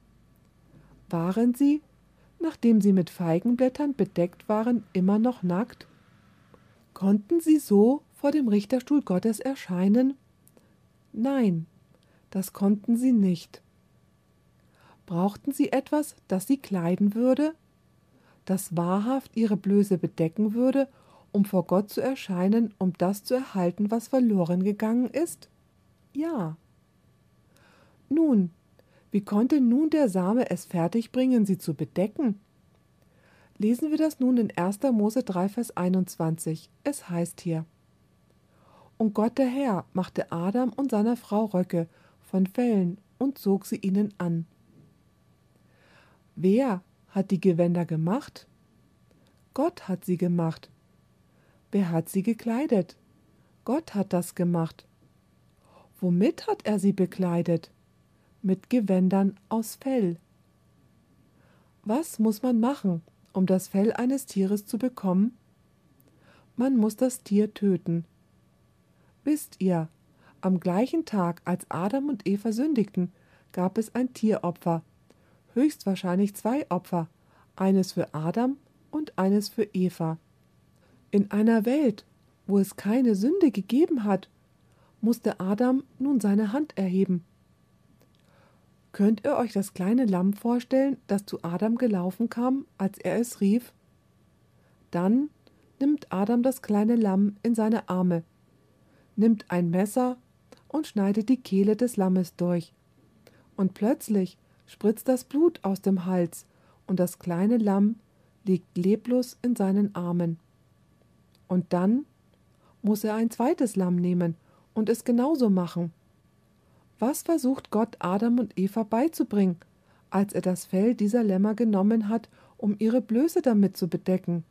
Speaker 1: Waren sie, nachdem sie mit Feigenblättern bedeckt waren, immer noch nackt? Konnten sie so vor dem Richterstuhl Gottes erscheinen? Nein, das konnten sie nicht. Brauchten sie etwas, das sie kleiden würde, das wahrhaft ihre Blöße bedecken würde, um vor Gott zu erscheinen, um das zu erhalten, was verloren gegangen ist? Ja. Nun, wie konnte nun der Same es fertigbringen, sie zu bedecken? Lesen wir das nun in erster Mose drei, Vers einundzwanzig. Es heißt hier: Und Gott der Herr machte Adam und seiner Frau Röcke von Fellen und zog sie ihnen an. Wer hat die Gewänder gemacht? Gott hat sie gemacht. Wer hat sie gekleidet? Gott hat das gemacht. Womit hat er sie bekleidet? Mit Gewändern aus Fell. Was muss man machen, um das Fell eines Tieres zu bekommen? Man muss das Tier töten. Wisst ihr, am gleichen Tag, als Adam und Eva sündigten, gab es ein Tieropfer, höchstwahrscheinlich zwei Opfer, eines für Adam und eines für Eva. In einer Welt, wo es keine Sünde gegeben hat, musste Adam nun seine Hand erheben. Könnt ihr euch das kleine Lamm vorstellen, das zu Adam gelaufen kam, als er es rief? Dann nimmt Adam das kleine Lamm in seine Arme, nimmt ein Messer und schneidet die Kehle des Lammes durch. Und plötzlich spritzt das Blut aus dem Hals und das kleine Lamm liegt leblos in seinen Armen. Und dann muss er ein zweites Lamm nehmen und es genauso machen. Was versucht Gott Adam und Eva beizubringen, als er das Fell dieser Lämmer genommen hat, um ihre Blöße damit zu bedecken?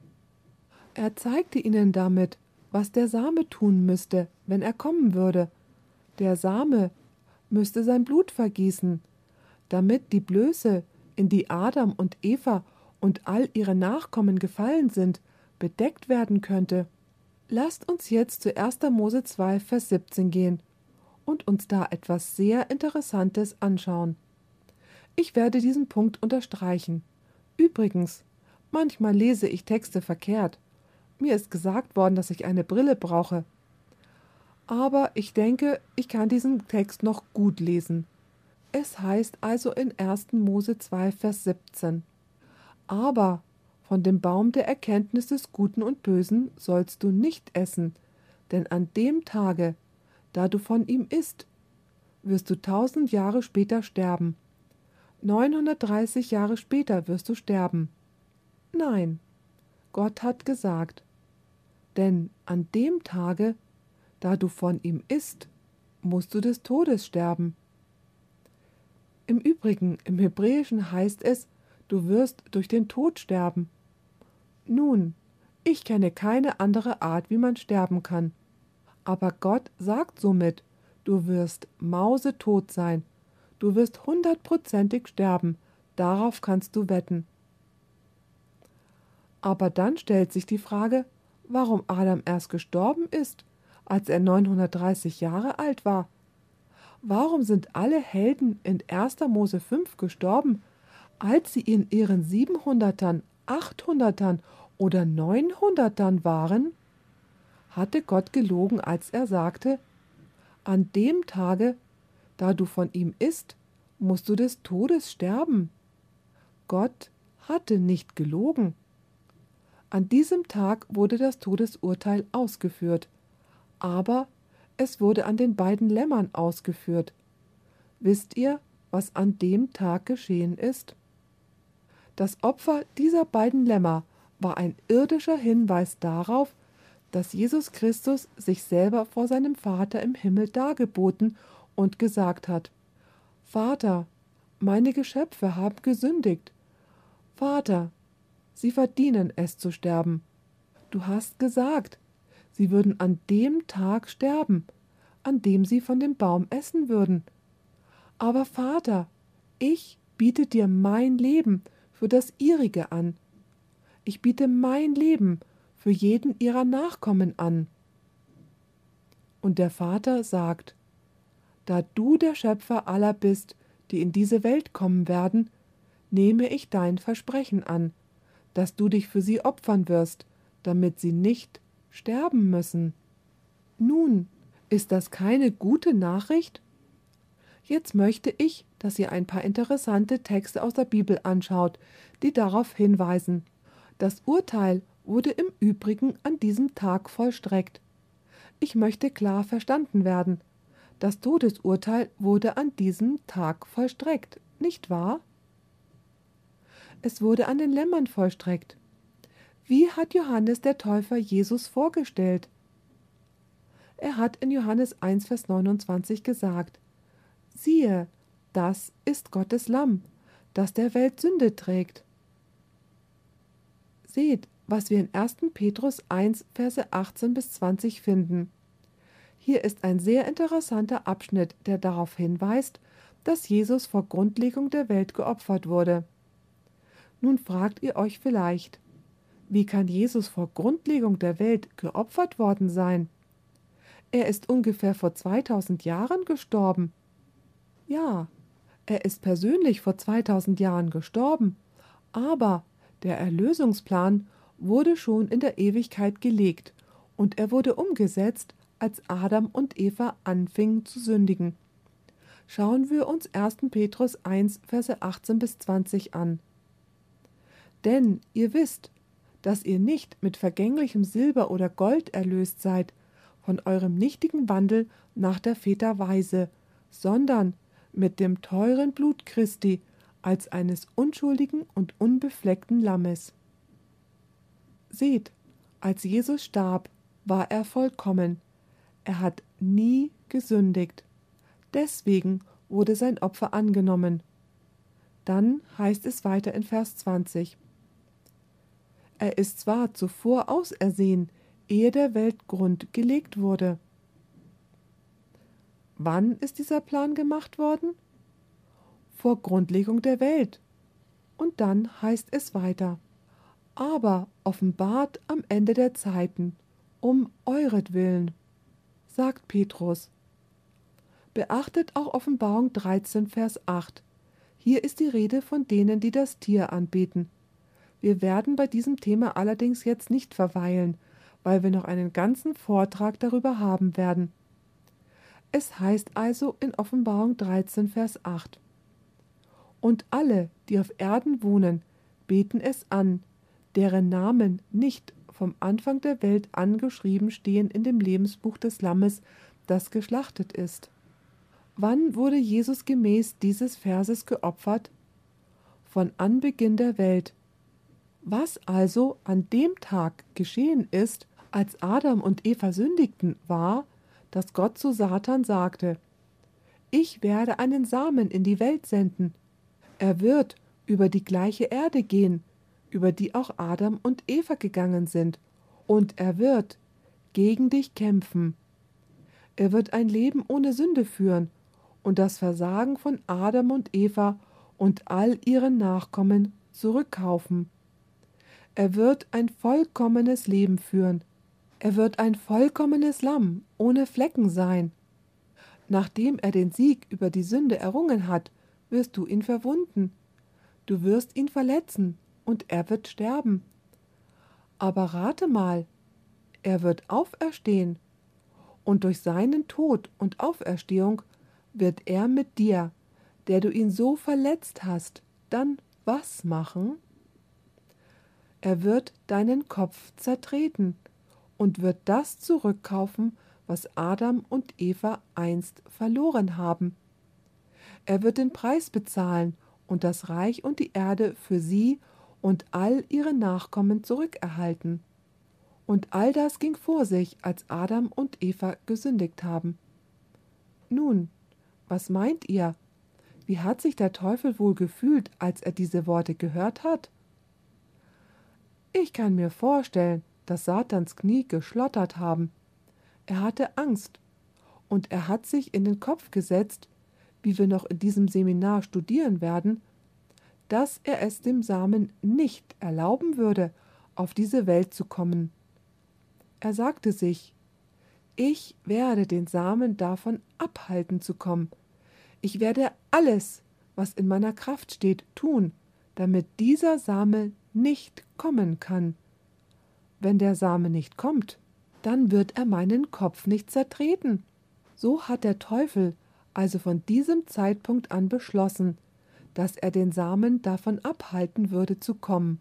Speaker 1: Er zeigte ihnen damit, was der Same tun müsste, wenn er kommen würde. Der Same müsste sein Blut vergießen, damit die Blöße, in die Adam und Eva und all ihre Nachkommen gefallen sind, bedeckt werden könnte. Lasst uns jetzt zu erster Mose zwei, Vers siebzehn gehen und uns da etwas sehr Interessantes anschauen. Ich werde diesen Punkt unterstreichen. Übrigens, manchmal lese ich Texte verkehrt. Mir ist gesagt worden, dass ich eine Brille brauche. Aber ich denke, ich kann diesen Text noch gut lesen. Es heißt also in erster Mose zwei, Vers siebzehn: Aber von dem Baum der Erkenntnis des Guten und Bösen sollst du nicht essen, denn an dem Tage, da du von ihm isst, wirst du tausend Jahre später sterben. neunhundertdreißig Jahre später wirst du sterben. Nein, Gott hat gesagt, denn an dem Tage, da du von ihm isst, musst du des Todes sterben. Im Übrigen, im Hebräischen heißt es, du wirst durch den Tod sterben. Nun, ich kenne keine andere Art, wie man sterben kann. Aber Gott sagt somit, du wirst mausetot sein, du wirst hundertprozentig sterben, darauf kannst du wetten. Aber dann stellt sich die Frage, warum Adam erst gestorben ist, als er neunhundertdreißig Jahre alt war. Warum sind alle Helden in erster Mose fünf gestorben, als sie in ihren Siebenhundertern, Achthundertern oder Neunhundertern waren? Hatte Gott gelogen, als er sagte, an dem Tage, da du von ihm isst, musst du des Todes sterben? Gott hatte nicht gelogen. An diesem Tag wurde das Todesurteil ausgeführt, aber es wurde an den beiden Lämmern ausgeführt. Wisst ihr, was an dem Tag geschehen ist? Das Opfer dieser beiden Lämmer war ein irdischer Hinweis darauf, dass Jesus Christus sich selber vor seinem Vater im Himmel dargeboten und gesagt hat: Vater, meine Geschöpfe haben gesündigt. Vater, sie verdienen es zu sterben. Du hast gesagt, sie würden an dem Tag sterben, an dem sie von dem Baum essen würden. Aber Vater, ich biete dir mein Leben für das ihrige an. Ich biete mein Leben für jeden ihrer Nachkommen an. Und der Vater sagt: Da du der Schöpfer aller bist, die in diese Welt kommen werden, nehme ich dein Versprechen an, dass du dich für sie opfern wirst, damit sie nicht sterben müssen. Nun, ist das keine gute Nachricht? Jetzt möchte ich, dass ihr ein paar interessante Texte aus der Bibel anschaut, die darauf hinweisen. Das Urteil wurde im Übrigen an diesem Tag vollstreckt. Ich möchte klar verstanden werden. Das Todesurteil wurde an diesem Tag vollstreckt, nicht wahr? Es wurde an den Lämmern vollstreckt. Wie hat Johannes der Täufer Jesus vorgestellt? Er hat in Johannes eins, Vers neunundzwanzig gesagt: Siehe, das ist Gottes Lamm, das der Welt Sünde trägt. Seht, was wir in ersten Petrus eins, Verse achtzehn bis zwanzig finden. Hier ist ein sehr interessanter Abschnitt, der darauf hinweist, dass Jesus vor Grundlegung der Welt geopfert wurde. Nun fragt ihr euch vielleicht: Wie kann Jesus vor Grundlegung der Welt geopfert worden sein? Er ist ungefähr vor zweitausend Jahren gestorben. Ja, er ist persönlich vor zweitausend Jahren gestorben, aber der Erlösungsplan wurde schon in der Ewigkeit gelegt und er wurde umgesetzt, als Adam und Eva anfingen zu sündigen. Schauen wir uns ersten Petrus eins, Verse achtzehn bis zwanzig an. Denn ihr wisst, dass ihr nicht mit vergänglichem Silber oder Gold erlöst seid, von eurem nichtigen Wandel nach der Väter Weise, sondern mit dem teuren Blut Christi, als eines unschuldigen und unbefleckten Lammes. Seht, als Jesus starb, war er vollkommen. Er hat nie gesündigt. Deswegen wurde sein Opfer angenommen. Dann heißt es weiter in Vers zwanzig. Er ist zwar zuvor ausersehen, ehe der Weltgrund gelegt wurde. Wann ist dieser Plan gemacht worden? Vor Grundlegung der Welt. Und dann heißt es weiter: aber offenbart am Ende der Zeiten, um euretwillen, sagt Petrus. Beachtet auch Offenbarung dreizehn, Vers acht. Hier ist die Rede von denen, die das Tier anbeten. Wir werden bei diesem Thema allerdings jetzt nicht verweilen, weil wir noch einen ganzen Vortrag darüber haben werden. Es heißt also in Offenbarung dreizehn, Vers acht. Und alle, die auf Erden wohnen, beten es an, deren Namen nicht vom Anfang der Welt angeschrieben stehen in dem Lebensbuch des Lammes, das geschlachtet ist. Wann wurde Jesus gemäß dieses Verses geopfert? Von Anbeginn der Welt. Was also an dem Tag geschehen ist, als Adam und Eva sündigten, war, dass Gott zu Satan sagte: Ich werde einen Samen in die Welt senden. Er wird über die gleiche Erde gehen, über die auch Adam und Eva gegangen sind, und er wird gegen dich kämpfen. Er wird ein Leben ohne Sünde führen und das Versagen von Adam und Eva und all ihren Nachkommen zurückkaufen. Er wird ein vollkommenes Leben führen. Er wird ein vollkommenes Lamm ohne Flecken sein. Nachdem er den Sieg über die Sünde errungen hat, wirst du ihn verwunden. Du wirst ihn verletzen und er wird sterben. Aber rate mal, er wird auferstehen. Und durch seinen Tod und Auferstehung wird er mit dir, der du ihn so verletzt hast, dann was machen? Er wird deinen Kopf zertreten und wird das zurückkaufen, was Adam und Eva einst verloren haben. Er wird den Preis bezahlen und das Reich und die Erde für sie und all ihre Nachkommen zurückerhalten. Und all das ging vor sich, als Adam und Eva gesündigt haben. Nun, was meint ihr? Wie hat sich der Teufel wohl gefühlt, als er diese Worte gehört hat? Ich kann mir vorstellen, dass Satans Knie geschlottert haben. Er hatte Angst und er hat sich in den Kopf gesetzt, wie wir noch in diesem Seminar studieren werden, dass er es dem Samen nicht erlauben würde, auf diese Welt zu kommen. Er sagte sich: Ich werde den Samen davon abhalten zu kommen. Ich werde alles, was in meiner Kraft steht, tun, damit dieser Same nicht kommen kann. Wenn der Same nicht kommt, dann wird er meinen Kopf nicht zertreten. So hat der Teufel also von diesem Zeitpunkt an beschlossen, dass er den Samen davon abhalten würde zu kommen.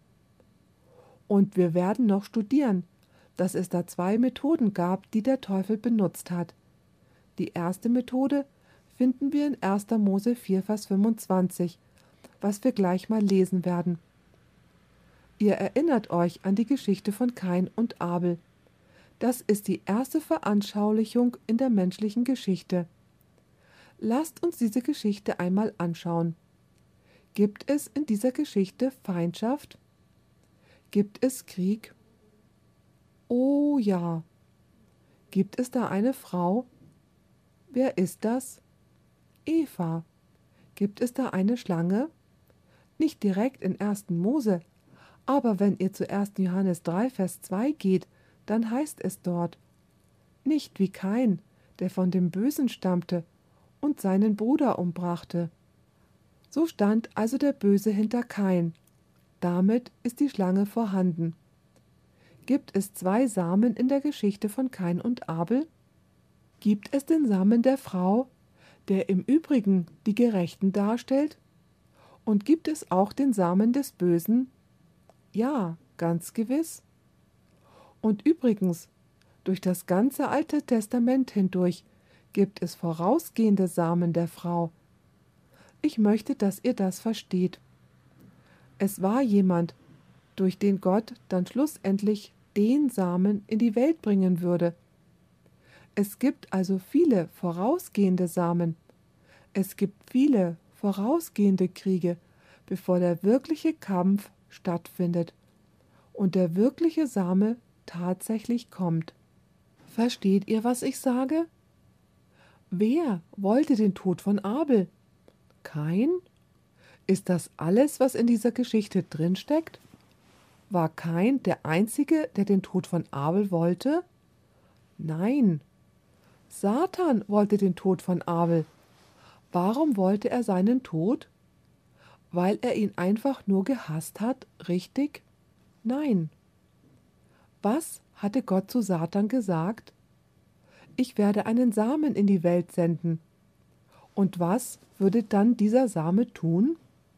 Speaker 1: Und wir werden noch studieren, dass es da zwei Methoden gab, die der Teufel benutzt hat. Die erste Methode finden wir in erster Mose vier, Vers fünfundzwanzig, was wir gleich mal lesen werden. Ihr erinnert euch an die Geschichte von Kain und Abel. Das ist die erste Veranschaulichung in der menschlichen Geschichte. Lasst uns diese Geschichte einmal anschauen. Gibt es in dieser Geschichte Feindschaft? Gibt es Krieg? Oh ja. Gibt es da eine Frau? Wer ist das? Eva. Gibt es da eine Schlange? Nicht direkt in ersten Mose, aber wenn ihr zu ersten Johannes drei, Vers zwei geht, dann heißt es dort: Nicht wie Kain, der von dem Bösen stammte und seinen Bruder umbrachte. So stand also der Böse hinter Kain. Damit ist die Schlange vorhanden. Gibt es zwei Samen in der Geschichte von Kain und Abel? Gibt es den Samen der Frau, der im Übrigen die Gerechten darstellt? Und gibt es auch den Samen des Bösen? Ja, ganz gewiss. Und übrigens, durch das ganze Alte Testament hindurch gibt es vorausgehende Samen der Frau. Ich möchte, dass ihr das versteht. Es war jemand, durch den Gott dann schlussendlich den Samen in die Welt bringen würde. Es gibt also viele vorausgehende Samen. Es gibt viele vorausgehende Kriege, bevor der wirkliche Kampf stattfindet und der wirkliche Same tatsächlich kommt. Versteht ihr, was ich sage? Wer wollte den Tod von Abel? Kain? Ist das alles, was in dieser Geschichte drinsteckt? War Kain der Einzige, der den Tod von Abel wollte? Nein. Satan wollte den Tod von Abel. Warum wollte er seinen Tod? Weil er ihn einfach nur gehasst hat, richtig? Nein. Was hatte Gott zu Satan gesagt? Ich werde einen Samen in die Welt senden. Und was würde dann dieser Same tun?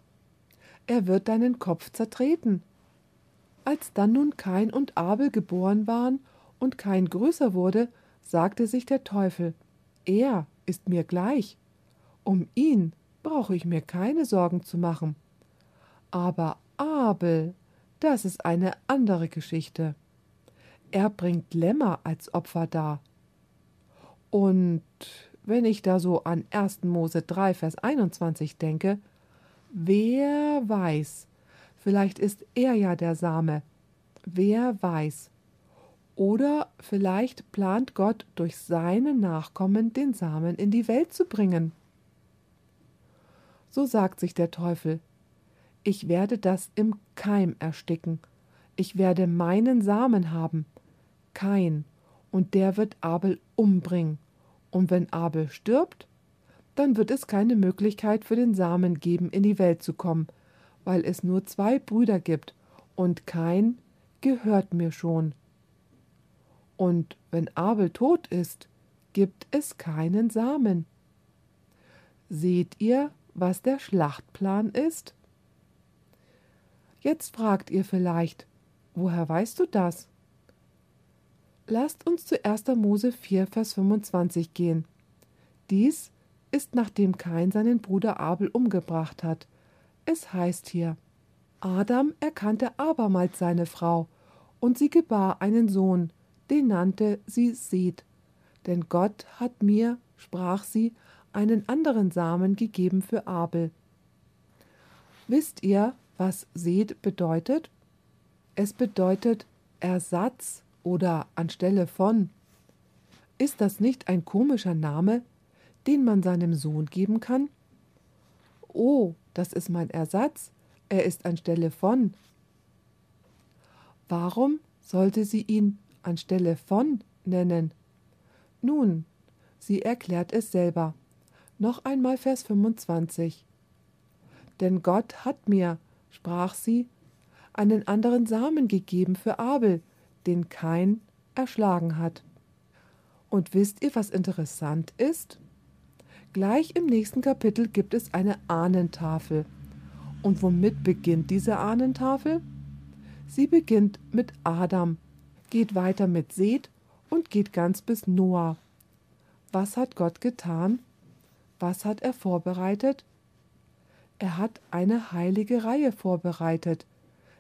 Speaker 1: Er wird deinen Kopf zertreten. Als dann nun Kain und Abel geboren waren und Kain größer wurde, sagte sich der Teufel: Er ist mir gleich. Um ihn brauche ich mir keine Sorgen zu machen. Aber Abel, das ist eine andere Geschichte. Er bringt Lämmer als Opfer dar. Und wenn ich da so an ersten Mose drei, Vers einundzwanzig denke, wer weiß, vielleicht ist er ja der Same. Wer weiß. Oder vielleicht plant Gott durch seine Nachkommen den Samen in die Welt zu bringen. So sagt sich der Teufel: Ich werde das im Keim ersticken. Ich werde meinen Samen haben, Kain, und der wird Abel umbringen. Und wenn Abel stirbt, dann wird es keine Möglichkeit für den Samen geben, in die Welt zu kommen, weil es nur zwei Brüder gibt, und Kain gehört mir schon. Und wenn Abel tot ist, gibt es keinen Samen. Seht ihr, was der Schlachtplan ist? Jetzt fragt ihr vielleicht: Woher weißt du das? Lasst uns zu erster Mose vier, Vers fünfundzwanzig gehen. Dies ist, nachdem Kain seinen Bruder Abel umgebracht hat. Es heißt hier: Adam erkannte abermals seine Frau, und sie gebar einen Sohn, den nannte sie Seth. Denn Gott hat mir, sprach sie, einen anderen Samen gegeben für Abel. Wisst ihr, was Seth bedeutet? Es bedeutet Ersatz oder anstelle von. Ist das nicht ein komischer Name, den man seinem Sohn geben kann? Oh, das ist mein Ersatz, er ist anstelle von. Warum sollte sie ihn anstelle von nennen? Nun, sie erklärt es selber. Noch einmal Vers fünfundzwanzig. Denn Gott hat mir, sprach sie, einen anderen Samen gegeben für Abel, den Kain erschlagen hat. Und wisst ihr, was interessant ist? Gleich im nächsten Kapitel gibt es eine Ahnentafel. Und womit beginnt diese Ahnentafel? Sie beginnt mit Adam, geht weiter mit Seth und geht ganz bis Noah. Was hat Gott getan? Was hat er vorbereitet? Er hat eine heilige Reihe vorbereitet.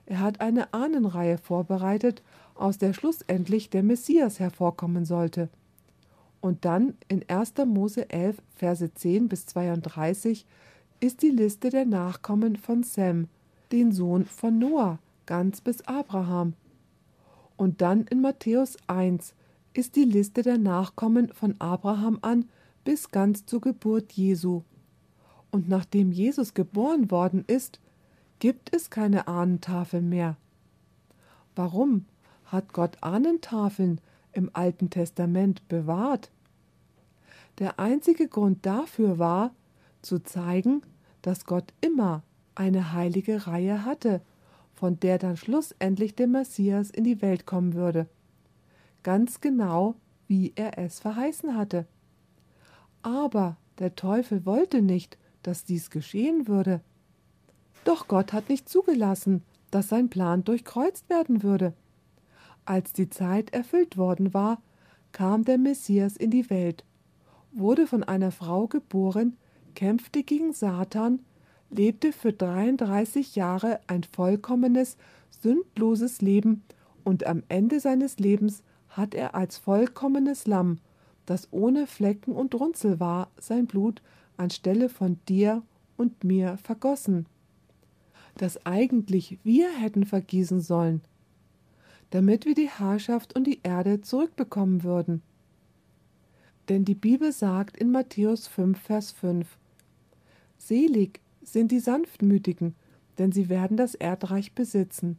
Speaker 1: Er hat eine Ahnenreihe vorbereitet, aus der schlussendlich der Messias hervorkommen sollte. Und dann in erster Mose elf, Verse zehn bis zweiunddreißig ist die Liste der Nachkommen von Sem, den Sohn von Noah, ganz bis Abraham. Und dann in Matthäus eins ist die Liste der Nachkommen von Abraham an bis ganz zur Geburt Jesu. Und nachdem Jesus geboren worden ist, gibt es keine Ahnentafeln mehr. Warum hat Gott Ahnentafeln im Alten Testament bewahrt? Der einzige Grund dafür war, zu zeigen, dass Gott immer eine heilige Reihe hatte, von der dann schlussendlich der Messias in die Welt kommen würde. Ganz genau, wie er es verheißen hatte. Aber der Teufel wollte nicht, dass dies geschehen würde. Doch Gott hat nicht zugelassen, dass sein Plan durchkreuzt werden würde. Als die Zeit erfüllt worden war, kam der Messias in die Welt, wurde von einer Frau geboren, kämpfte gegen Satan, lebte für dreiunddreißig Jahre ein vollkommenes, sündloses Leben und am Ende seines Lebens hat er als vollkommenes Lamm, das ohne Flecken und Runzel war, sein Blut anstelle von dir und mir vergossen, das eigentlich wir hätten vergießen sollen, damit wir die Herrschaft und die Erde zurückbekommen würden. Denn die Bibel sagt in Matthäus fünf, Vers fünf, Selig sind die Sanftmütigen, denn sie werden das Erdreich besitzen.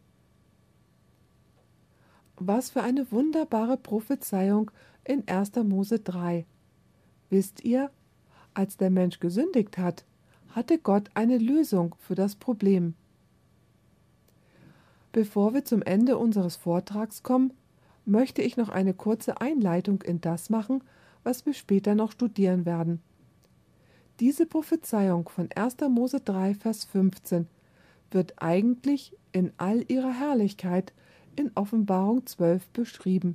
Speaker 1: Was für eine wunderbare Prophezeiung in erster Mose drei. Wisst ihr, als der Mensch gesündigt hat, hatte Gott eine Lösung für das Problem. Bevor wir zum Ende unseres Vortrags kommen, möchte ich noch eine kurze Einleitung in das machen, was wir später noch studieren werden. Diese Prophezeiung von erster Mose drei, Vers fünfzehn wird eigentlich in all ihrer Herrlichkeit in Offenbarung zwölf beschrieben.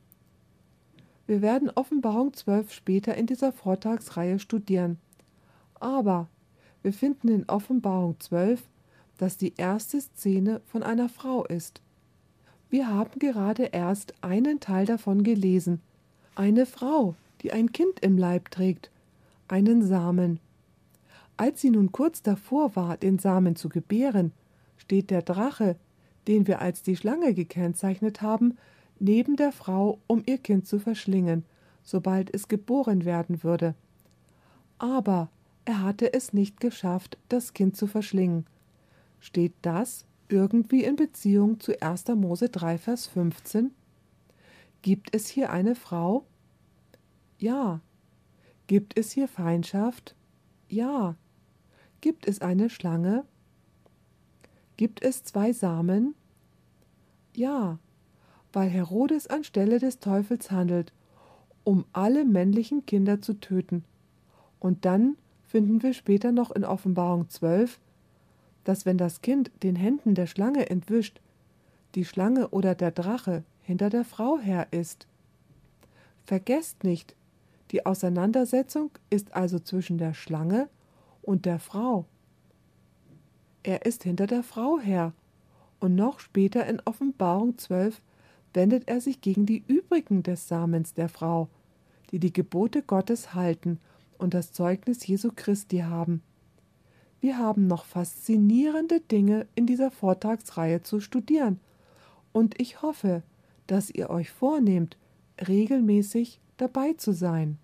Speaker 1: Wir werden Offenbarung zwölf später in dieser Vortragsreihe studieren. Aber wir finden in Offenbarung zwölf, dass die erste Szene von einer Frau ist. Wir haben gerade erst einen Teil davon gelesen. Eine Frau, die ein Kind im Leib trägt, einen Samen. Als sie nun kurz davor war, den Samen zu gebären, steht der Drache, den wir als die Schlange gekennzeichnet haben, neben der Frau, um ihr Kind zu verschlingen, sobald es geboren werden würde. Aber er hatte es nicht geschafft, das Kind zu verschlingen. Steht das irgendwie in Beziehung zu erster Mose drei, Vers fünfzehn? Gibt es hier eine Frau? Ja. Gibt es hier Feindschaft? Ja. Gibt es eine Schlange? Gibt es zwei Samen? Ja, weil Herodes anstelle des Teufels handelt, um alle männlichen Kinder zu töten. Und dann finden wir später noch in Offenbarung zwölf, dass wenn das Kind den Händen der Schlange entwischt, die Schlange oder der Drache hinter der Frau her ist. Vergesst nicht, die Auseinandersetzung ist also zwischen der Schlange und der Frau. Er ist hinter der Frau her, und noch später in Offenbarung zwölf wendet er sich gegen die übrigen des Samens der Frau, die die Gebote Gottes halten und das Zeugnis Jesu Christi haben. Wir haben noch faszinierende Dinge in dieser Vortragsreihe zu studieren, und ich hoffe, dass ihr euch vornehmt, regelmäßig dabei zu sein.